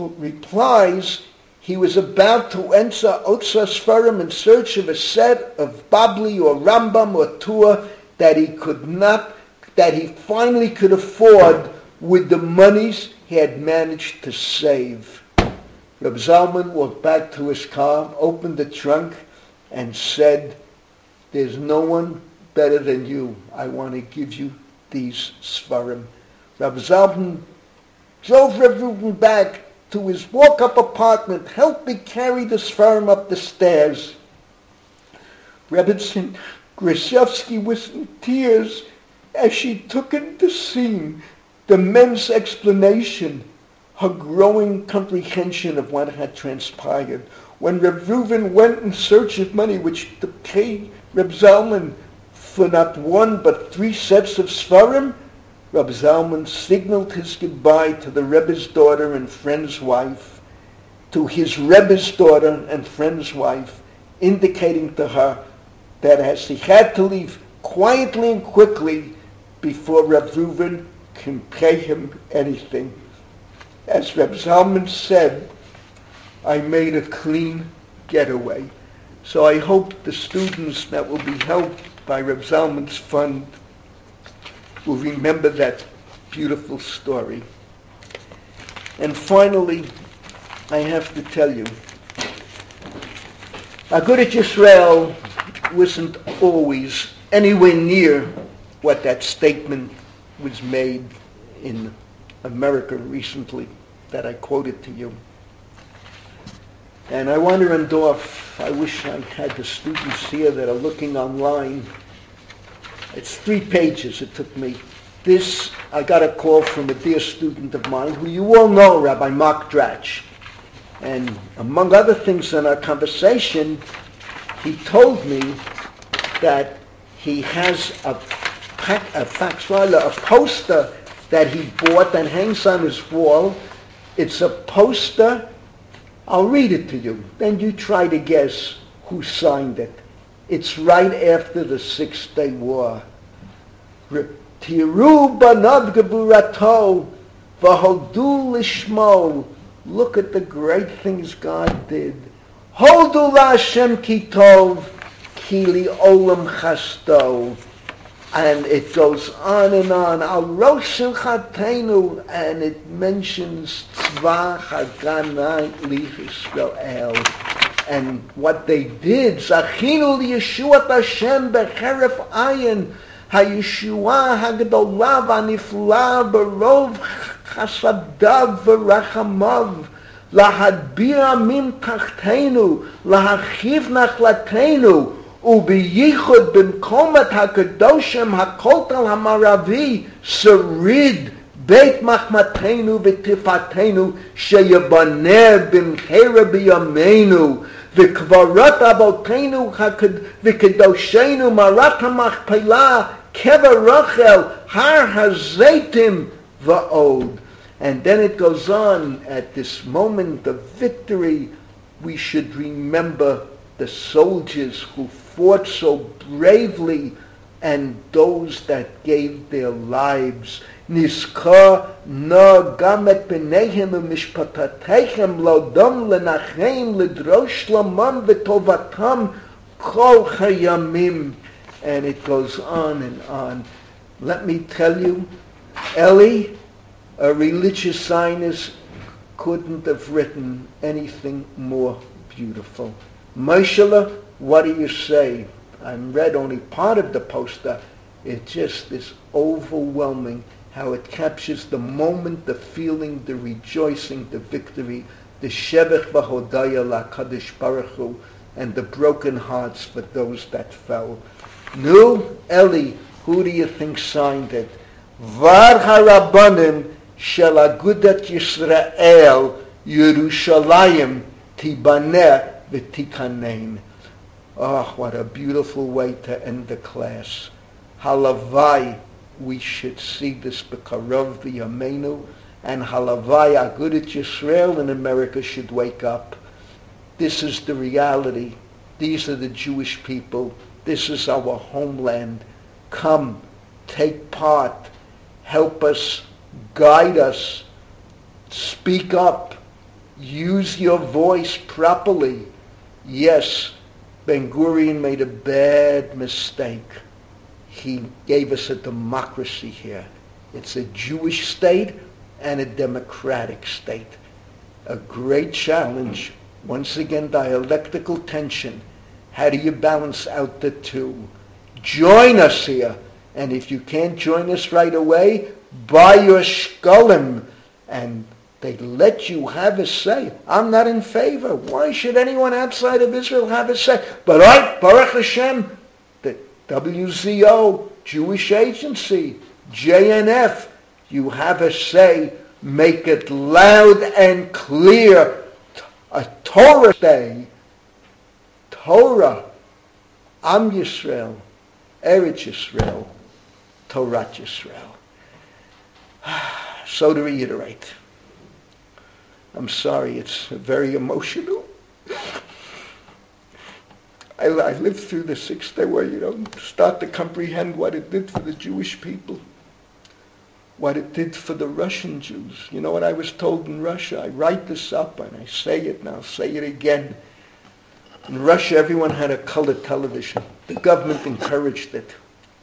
replies, he was about to enter Otsa Sfarim in search of a set of Babli or Rambam or Tur that he could not, that he finally could afford with the monies he had managed to save. Reb Zalman walked back to his car, opened the trunk, and said, there's no one better than you. I want to give you these Sfarim. Reb Zalman drove Reb Reuven back to his walk-up apartment, helped me carry the Sfarim up the stairs. Rebbetzin Grishevsky was in tears as she took in the scene, the men's explanation, her growing comprehension of what had transpired. When Reb Reuven went in search of money, which paid Reb Zalman for not one but three sets of Sfarim, Reb Zalman signaled his goodbye to the Rebbe's daughter and friend's wife, to his Rebbe's daughter and friend's wife, indicating to her that as he had to leave quietly and quickly before Reb Reuven can pay him anything. As Reb Zalman said, I made a clean getaway. So I hope the students that will be helped by Reb Zalman's fund will remember that beautiful story. And finally, I have to tell you, Agudat Yisrael wasn't always anywhere near what that statement was made in America recently that I quoted to you. And I want to end off, I wish I had the students here that are looking online. It's three pages it took me. This, I got a call from a dear student of mine who you all know, Rabbi Mark Dratch. And among other things in our conversation, he told me that he has a pack, a faxwala, a poster that he bought and hangs on his wall. It's a poster. I'll read it to you. Then you try to guess who signed it. It's right after the Six-Day War. Tiru banav gevurato v'hodu lishmo. Look at the great things God did. Hodu la'Hashem ki tov, ki li olam chasto. And it goes on and on. Al rosh simchatenu, and it mentions tzva hagana li Yisrael. And what they did, Zachinu liyeshuat Hashem becheref ayin, hayeshua hagdola v'nifla berov chasadav v'rachamav, lahadbir amim tachtenu, lahachiv nachlatenu, ubiyichud b'mkomat hakadoshim hakotal hamaravi, sarid beit machmatenu v'tifatenu, sheyabaneh b'mhera b'yameinu, v'kvarat abotenu v'kadoshenu marat hamachpelah Keva Rachel, Har Hazeitim Va'od. And then it goes on, at this moment of victory, we should remember the soldiers who fought so bravely and those that gave their lives. Niska na gamet benehem mishpatatechem lodom lenachem ledrosh lamam v'tovatam kol chayamim. And it goes on and on. Let me tell you, Eli, a religious Zionist, couldn't have written anything more beautiful. Moshe, what do you say? I read only part of the poster. It just is overwhelming how it captures the moment, the feeling, the rejoicing, the victory, the Shevach v'hodaya la'kadosh Baruch Hu, and the broken hearts for those that fell. Nu, Eli, who do you think signed it? Var harabanim shel agudat Yisrael Yerushalayim tibaneh v'tikanein. Oh, what a beautiful way to end the class. Halavai, we should see this B'karov v'yameinu, and Halavai, Agudat Yisrael in America should wake up. This is the reality. These are the Jewish people. This is our homeland. Come, take part, help us, guide us, speak up, use your voice properly. Yes, Ben-Gurion made a bad mistake. He gave us a democracy here. It's a Jewish state and a democratic state. A great challenge. Once again, dialectical tension. How do you balance out the two? Join us here. And if you can't join us right away, buy your shkolim. And they let you have a say. I'm not in favor. Why should anyone outside of Israel have a say? But I, Baruch Hashem, the W Z O, Jewish Agency, J N F, you have a say. Make it loud and clear. A Torah day. Torah. Am Yisrael. Eretz Yisrael. Torah Yisrael. So to reiterate, I'm sorry, it's very emotional. I, I lived through the Six Day War, you know, start to comprehend what it did for the Jewish people, what it did for the Russian Jews. You know what I was told in Russia? I write this up and I say it and I'll say it again. In Russia, everyone had a color television. The government encouraged it.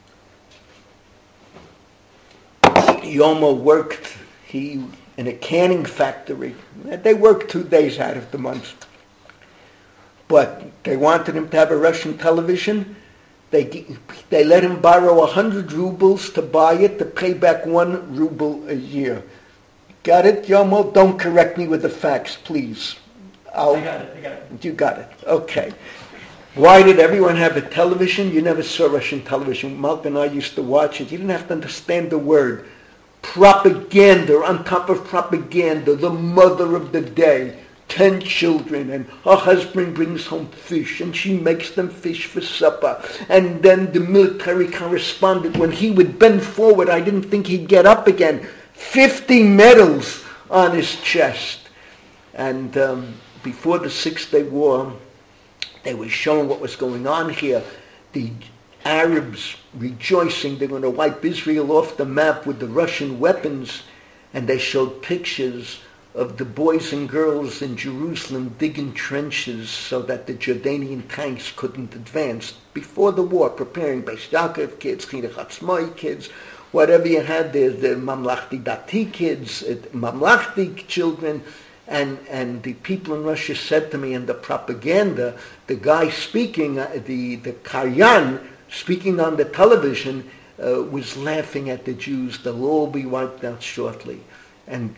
Yomo worked he in a canning factory. They worked two days out of the month. But they wanted him to have a Russian television. They they let him borrow a hundred rubles to buy it, to pay back one ruble a year. Got it, Yomo? Don't correct me with the facts, please. I'll, I got it, I got it. You got it, okay. Why did everyone have a television? You never saw Russian television. Malk and I used to watch it. You didn't have to understand the word. Propaganda on top of propaganda, the mother of the day. Ten children, and her husband brings home fish, and she makes them fish for supper. And then the military correspondent, when he would bend forward, I didn't think he'd get up again. Fifty medals on his chest. And um, before the Six Day War, they were showing what was going on here. The Arabs rejoicing they're going to wipe Israel off the map with the Russian weapons, and they showed pictures of the boys and girls in Jerusalem digging trenches so that the Jordanian tanks couldn't advance before the war, preparing Beis Yaakov kids, Chinuch Atzmai kids, whatever you had there, the Mamlachti Dati kids, Mamlachti children. And and the people in Russia said to me in the propaganda, the guy speaking, uh, the, the Karyan, speaking on the television, uh, was laughing at the Jews. They'll all be wiped out shortly. And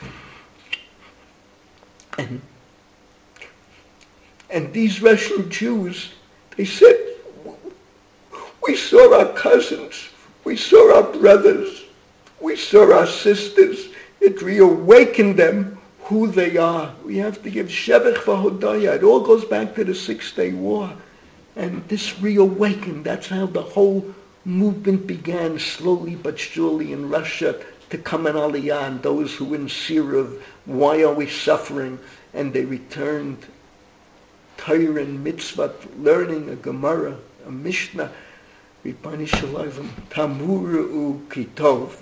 and and these Russian Jews, they said, we saw our cousins, we saw our brothers, we saw our sisters. It reawakened them who they are. We have to give Shevach v'hodaya. It all goes back to the Six Day War. And this reawakened, that's how the whole movement began slowly but surely in Russia to come an aliyah, and those who in Syria, why are we suffering? And they returned Torah and mitzvah, learning a Gemara, a Mishnah, Ribbono Shel Olam, Tamura u Kitov.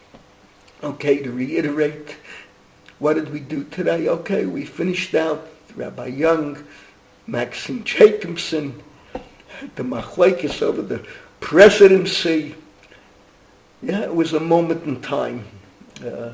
Okay, to reiterate, what did we do today? Okay, we finished out Rabbi Young, Maxine Jacobson, the machlokes over the presidency. Yeah, it was a moment in time. Uh,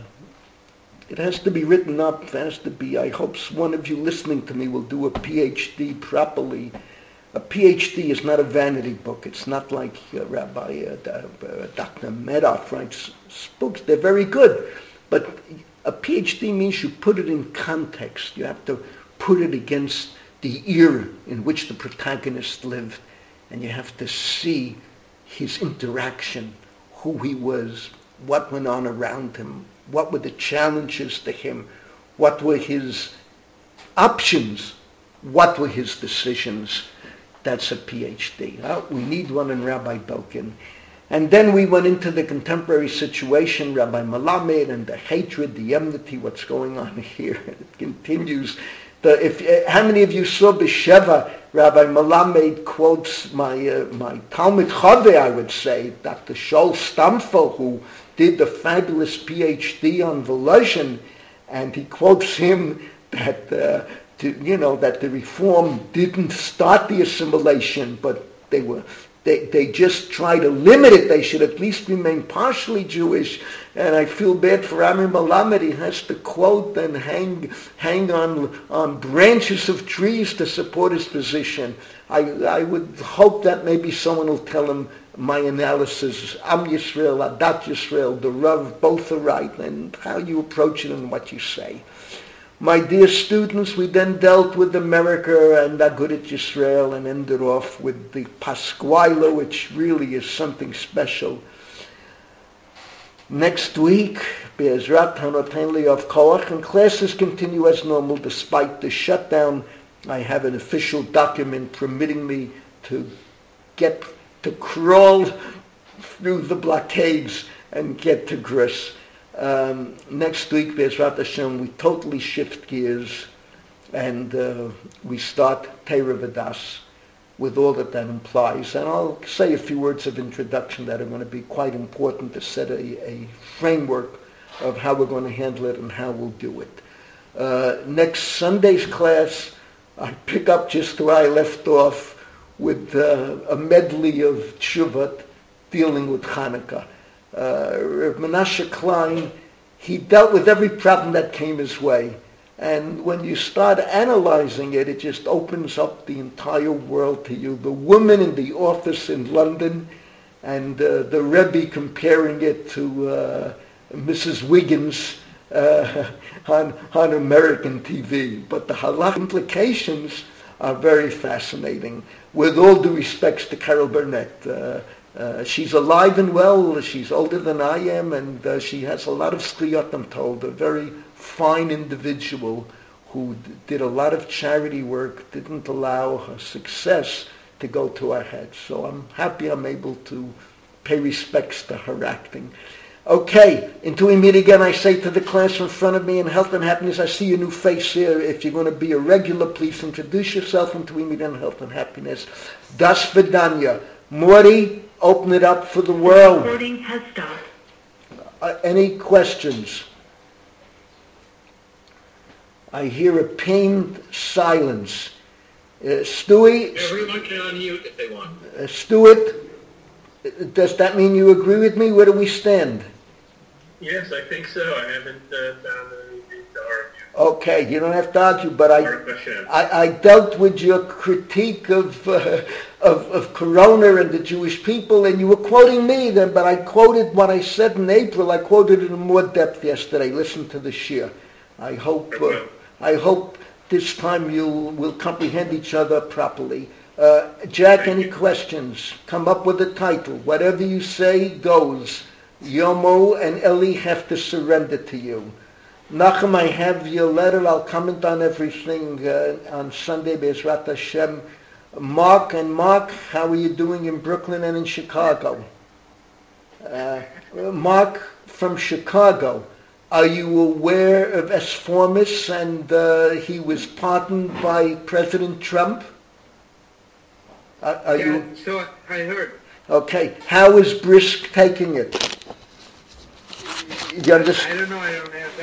it has to be written up. It has to be, I hope one of you listening to me will do a P H D properly. A P H D is not a vanity book. It's not like uh, Rabbi uh, uh, Doctor Medoff writes books. They're very good. But a P H D means you put it in context. You have to put it against the era in which the protagonist lived. And you have to see his interaction, who he was, what went on around him, what were the challenges to him, what were his options, what were his decisions. That's a P H D. Uh, we need one in Rabbi Belkin. And then we went into the contemporary situation, Rabbi Melamed, and the hatred, the enmity, what's going on here. It continues. The, if, uh, how many of you saw B'Sheva? Rabbi Melamed quotes my uh, my Talmud Chave, I would say, Doctor Shaul Stamfel, who did the fabulous P H D on Volozhin, and he quotes him that uh, to, you know that the reform didn't start the assimilation, but they were they they just try to limit it. They should at least remain partially Jewish. And I feel bad for Amir Melamed. He has to quote and hang hang on on branches of trees to support his position. I I would hope that maybe someone will tell him my analysis, Am Yisrael, Adat Yisrael, the Rav, both are right, and how you approach it and what you say. My dear students, we then dealt with America and Agudat Yisrael and ended off with the Pasquale, which really is something special. Next week, Be'ezrat Hanoten Li of Koach, and classes continue as normal despite the shutdown. I have an official document permitting me to get to crawl through the blockades and get to Gris. Um, next week, Be'ezrat Hashem, we totally shift gears and uh, we start Torah V'das with all that that implies. And I'll say a few words of introduction that are going to be quite important to set a, a framework of how we're going to handle it and how we'll do it. Uh, next Sunday's class, I pick up just where I left off with uh, a medley of Tshuvat dealing with Hanukkah. Uh, Rav Menashe Klein, he dealt with every problem that came his way. And when you start analyzing it, it just opens up the entire world to you. The woman in the office in London and uh, the Rebbe comparing it to uh, Missus Wiggins uh, on, on American T V. But the halach implications are very fascinating. With all due respects to Carol Burnett, uh, Uh, she's alive and well. She's older than I am, and uh, she has a lot of zchiyot, I'm told. A very fine individual who d- did a lot of charity work, didn't allow her success to go to her head. So I'm happy I'm able to pay respects to her acting. Okay, until we meet again, I say to the class in front of me, in health and happiness, I see a new face here. If you're going to be a regular, please introduce yourself until we meet in health and happiness. Das Vidanya. Morty, open it up for the world. Recording has stopped. Uh, any questions? I hear a pained silence. Uh, Stewie? Everyone can unmute if they want. Uh, Stuart, does that mean you agree with me? Where do we stand? Yes, I think so. I haven't uh, found anything to argue. Okay, you don't have to argue, but I, I, I dealt with your critique of, uh, of of Corona and the Jewish people, and you were quoting me then, but I quoted what I said in April. I quoted it in more depth yesterday. Listen to the shir. I hope uh, I hope this time you will comprehend each other properly. Uh, Jack, any questions? Come up with a title. Whatever you say goes. Yomo and Eli have to surrender to you. Nachum, I have your letter. I'll comment on everything uh, on Sunday, Be'ezrat Hashem. Mark and Mark, how are you doing in Brooklyn and in Chicago? Uh, Mark from Chicago, are you aware of Esformis and uh, he was pardoned by President Trump? Are, are yeah, you? so I heard. Okay. How is Brisk taking it? You understand? I don't know. I don't have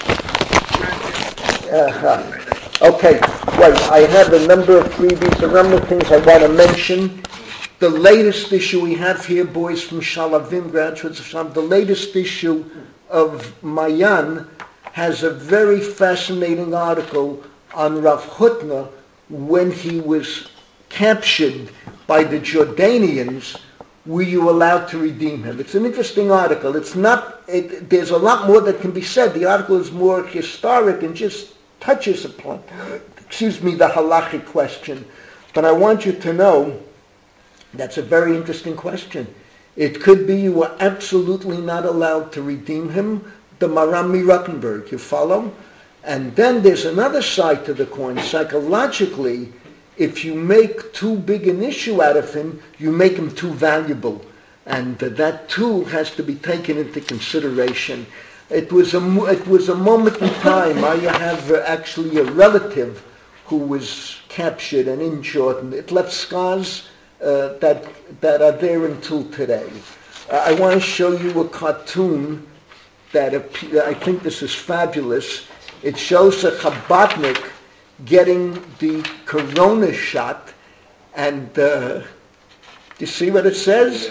that much. Uh-huh. Okay. Right. I have a number of freebies. A number of things I want to mention. The latest issue we have here, boys from Shalavim, graduates of Shalavim, the latest issue of Mayan has a very fascinating article on Rav Hutner when he was captured by the Jordanians. Were you allowed to redeem him? It's an interesting article. It's not. It, there's a lot more that can be said. The article is more historic and just touches upon, excuse me, the halachic question. But I want you to know that's a very interesting question. It could be you were absolutely not allowed to redeem him. The Maram Rottenberg, you follow? And then there's another side to the coin. Psychologically, if you make too big an issue out of him, you make him too valuable. And uh, that too has to be taken into consideration. It was a, it was a moment in time. I have uh, actually a relative who was captured and in Jordan. It left scars uh, that, that are there until today. Uh, I want to show you a cartoon that ap- I think this is fabulous. It shows a Chabadnik getting the corona shot, and uh, you see what it says?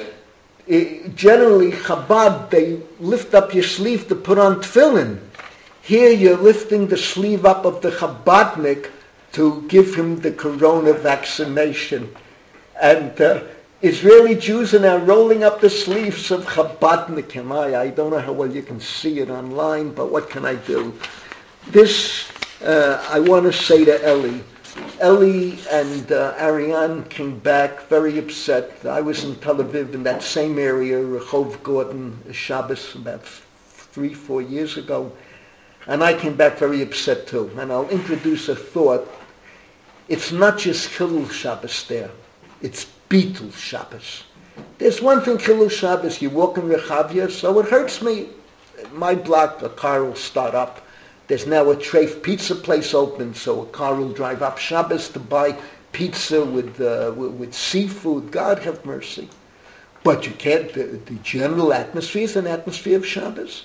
It, generally, Chabad, they lift up your sleeve to put on tefillin. Here you're lifting the sleeve up of the Chabadnik to give him the corona vaccination. And uh, Israeli Jews are now rolling up the sleeves of Chabadnikim. I, I don't know how well you can see it online, but what can I do? This, uh, I want to say to Ellie. Ellie and uh, Ariane came back very upset. I was in Tel Aviv in that same area, Rehov Gordon, Shabbos, about three, four years ago. And I came back very upset too. And I'll introduce a thought. It's not just Chilul Shabbos there. It's Bitul Shabbos. There's one thing, Chilul Shabbos, you walk in Rehavia, so it hurts me. My block, a car will start up. There's now a Treif pizza place open, so a car will drive up Shabbos to buy pizza with uh, with, with seafood. God have mercy. But you can't, the, the general atmosphere is an atmosphere of Shabbos.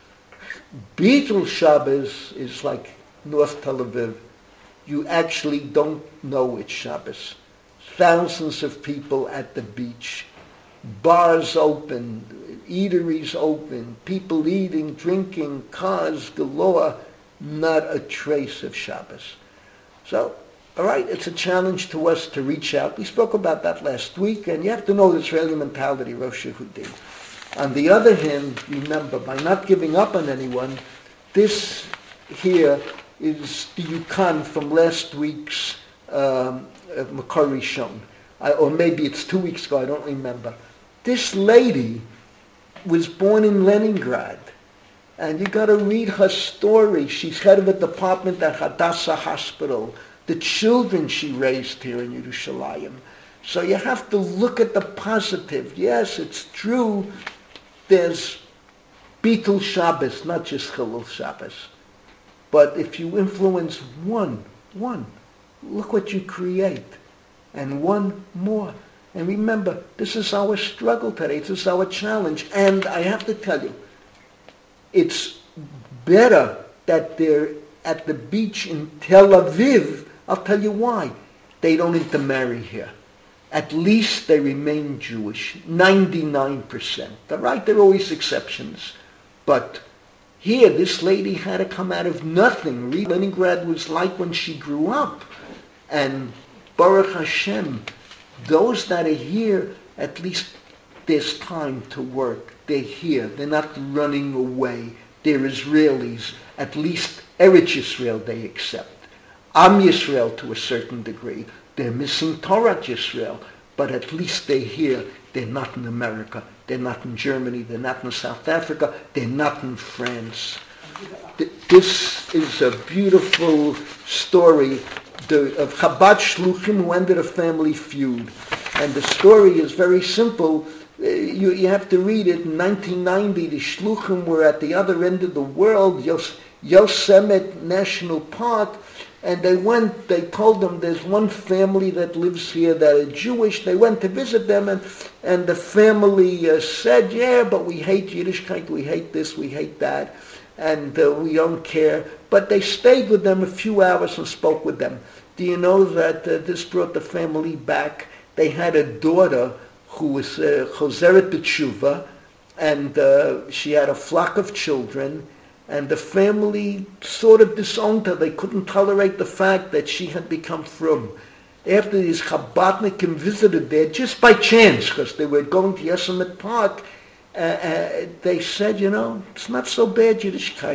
Bitul Shabbos is like North Tel Aviv. You actually don't know it's Shabbos. Thousands of people at the beach, bars open, eateries open, people eating, drinking, cars galore, not a trace of Shabbos. So, all right, it's a challenge to us to reach out. We spoke about that last week, and you have to know the Israeli mentality, Rosh Yehudim. On the other hand, remember, by not giving up on anyone, this here is the Yukon from last week's um, uh, Makar Rishon. I, or maybe it's two weeks ago, I don't remember. This lady was born in Leningrad. And you got to read her story. She's head of a department at Hadassah Hospital. The children she raised here in Yerushalayim. So you have to look at the positive. Yes, it's true. There's Bitul Shabbos, not just Chilul Shabbos. But if you influence one, one, look what you create. And one more. And remember, this is our struggle today. This is our challenge. And I have to tell you, it's better that they're at the beach in Tel Aviv. I'll tell you why. They don't intermarry here. At least they remain Jewish. ninety-nine percent. All right, there are always exceptions. But here, this lady had to come out of nothing. Leningrad was like when she grew up. And Baruch Hashem, those that are here, at least there's time to work. They're here. They're not running away. They're Israelis. At least Eretz Yisrael they accept. Am Yisrael to a certain degree. They're missing Torah Yisrael, but at least they're here. They're not in America. They're not in Germany. They're not in South Africa. They're not in France. This is a beautiful story of Chabad Shluchim who ended a family feud. And the story is very simple. You, you have to read it. In nineteen ninety, the Shluchim were at the other end of the world, Yos, Yosemite National Park, and they went, they told them there's one family that lives here that are Jewish. They went to visit them, and, and the family uh, said, yeah, but we hate Yiddishkeit, we hate this, we hate that, and uh, we don't care. But they stayed with them a few hours and spoke with them. Do you know that uh, this brought the family back? They had a daughter who was uh, Chozeret B'Tshuva, and uh, she had a flock of children, and the family sort of disowned her. They couldn't tolerate the fact that she had become frum. After these Chabadnikim visited there, just by chance, because they were going to Yosemite Park, uh, uh, they said, you know, it's not so bad, Yiddishkeit.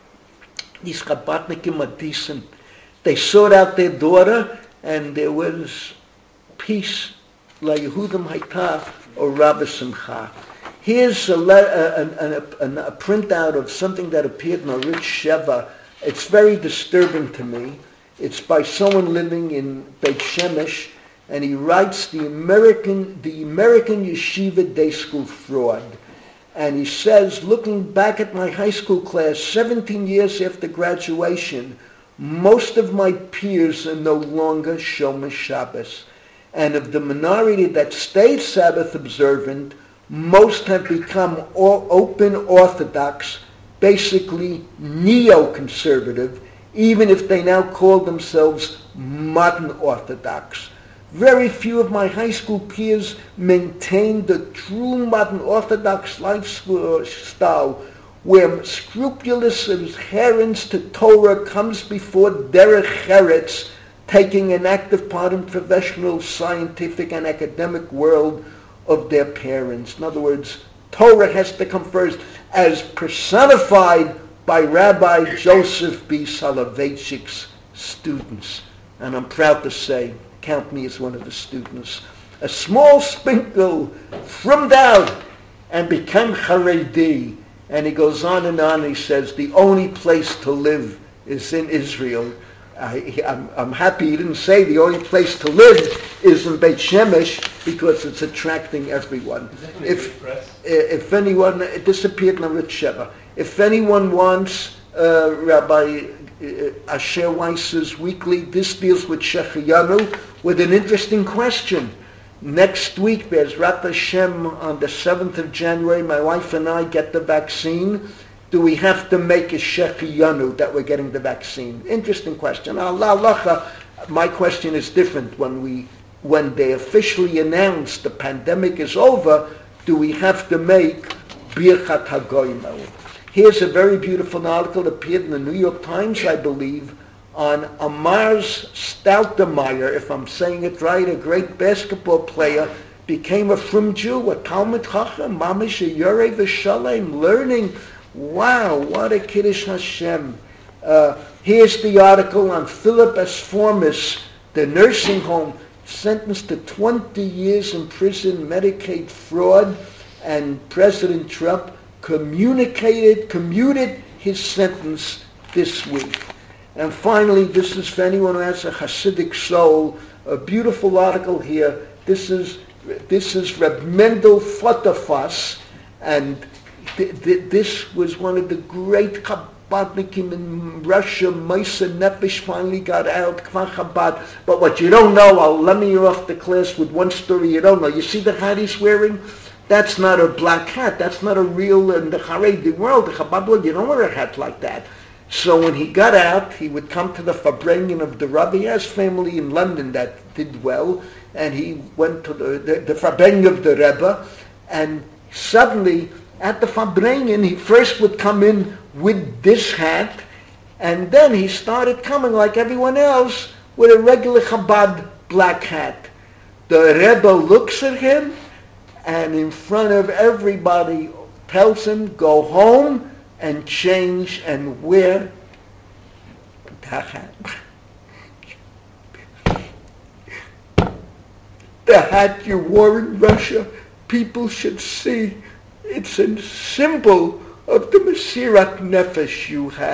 These Chabadnikim are decent. They sought out their daughter, and there was peace. La Yehudim Haitah or Rabbi Simcha. Here's a, le- a, a, a, a printout of something that appeared in Aritz Sheva. It's very disturbing to me. It's by someone living in Beit Shemesh, and he writes the American, the American Yeshiva Day School fraud. And he says, looking back at my high school class, seventeen years after graduation, most of my peers are no longer Shomer Shabbos. And of the minority that stayed Sabbath observant, most have become open Orthodox, basically neo-conservative, even if they now call themselves modern Orthodox. Very few of my high school peers maintained the true modern Orthodox lifestyle, where scrupulous adherence to Torah comes before derech eretz, taking an active part in professional, scientific, and academic world of their parents. In other words, Torah has to come first, as personified by Rabbi Joseph B. Soloveitchik's students. And I'm proud to say, count me as one of the students. A small sprinkle thrummed out and became Haredi. And he goes on and on, he says, the only place to live is in Israel. I, I'm, I'm happy he didn't say the only place to live is in Beit Shemesh, because it's attracting everyone. If if anyone, it disappeared in Aritz Sheva. If anyone wants uh, Rabbi uh, Asher Weiss's weekly, this deals with Shechiyanu with an interesting question. Next week, there's Rat Hashem on the seventh of January. My wife and I get the vaccine. Do we have to make a Shechiyanu that we're getting the vaccine? Interesting question. Allah, my question is different. When we, when they officially announce the pandemic is over, do we have to make Birchat HaGoyim? Here's a very beautiful article that appeared in the New York Times, I believe, on Amarz Stoudemire, if I'm saying it right, a great basketball player, became a frum Jew, a Talmud Chacham, Mamish, a Yoreh V'Shalem, learning. Wow, what a Kiddush Hashem. Uh, here's the article on Philip Asformis, the nursing home, sentenced to twenty years in prison, Medicaid fraud, and President Trump communicated, commuted his sentence this week. And finally, this is for anyone who has a Hasidic soul, a beautiful article here. This is this is Reb Mendel Futterfass, and th- th- this was one of the great Chabadnikim in Russia. Moshe Nefesh finally got out, Kfar Chabad. But what you don't know, I'll let me off the class with one story you don't know. You see the hat he's wearing? That's not a black hat. That's not a real, in the Haredi world, the Chabad world, you don't wear a hat like that. So when he got out, he would come to the Farbrengen of the Rebbe. He has family in London that did well, and he went to the, the, the Farbrengen of the Rebbe, and suddenly at the Farbrengen, he first would come in with this hat, and then he started coming like everyone else with a regular Chabad black hat. The Rebbe looks at him, and in front of everybody tells him, go home and change and wear the hat. The hat you wore in Russia, people should see. It's a symbol of the Mesirat Nefesh you had.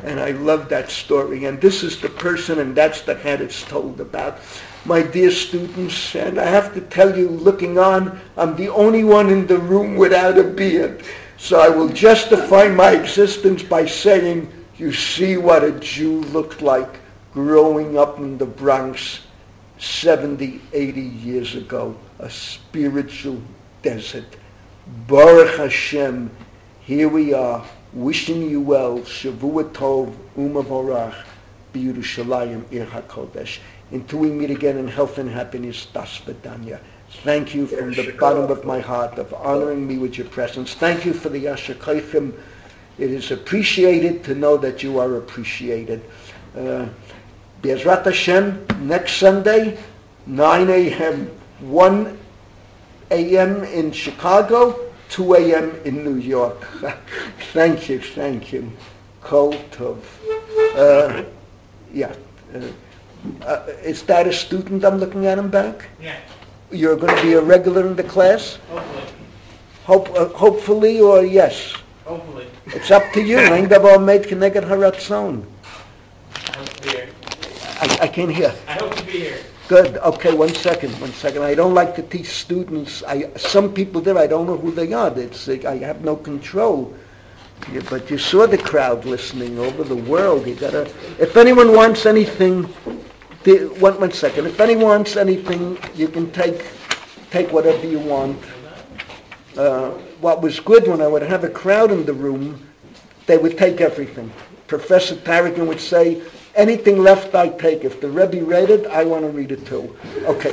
And I love that story. And this is the person, and that's the head it's told about. My dear students, and I have to tell you, looking on, I'm the only one in the room without a beard. So I will justify my existence by saying, you see what a Jew looked like growing up in the Bronx seventy, eighty years ago. A spiritual desert. Baruch Hashem, here we are, wishing you well, Shavua Tov, Umavorach, B'Yerushalayim, Ir HaKodesh. Until we meet again in health and happiness, Das Vedanya. Thank you from the bottom of my heart of honoring me with your presence. Thank you for the Yasher Kochim. It is appreciated to know that you are appreciated. Uh, Be'ezrat Hashem, next Sunday, nine a.m., one a.m. in Chicago, two a.m. in New York. Thank you, thank you. Kol Tov. Uh, yeah. Uh, uh, is that a student I'm looking at him back? Yeah. You're going to be a regular in the class? Hopefully. Hope, uh, hopefully or yes? Hopefully. It's up to you. Ein davar meit keneged haratzon. I hope to be here. I, I can't hear. I hope to be here. Good. Okay, one second, one second. I don't like to teach students. I some people there, I don't know who they are. It's, I have no control. Yeah, but you saw the crowd listening over the world. You gotta. If anyone wants anything, the, one one second. If anyone wants anything, you can take take whatever you want. Uh, what was good when I would have a crowd in the room, they would take everything. Professor Tarragon would say, anything left I take. If the Rebbe read it, I want to read it too. Okay.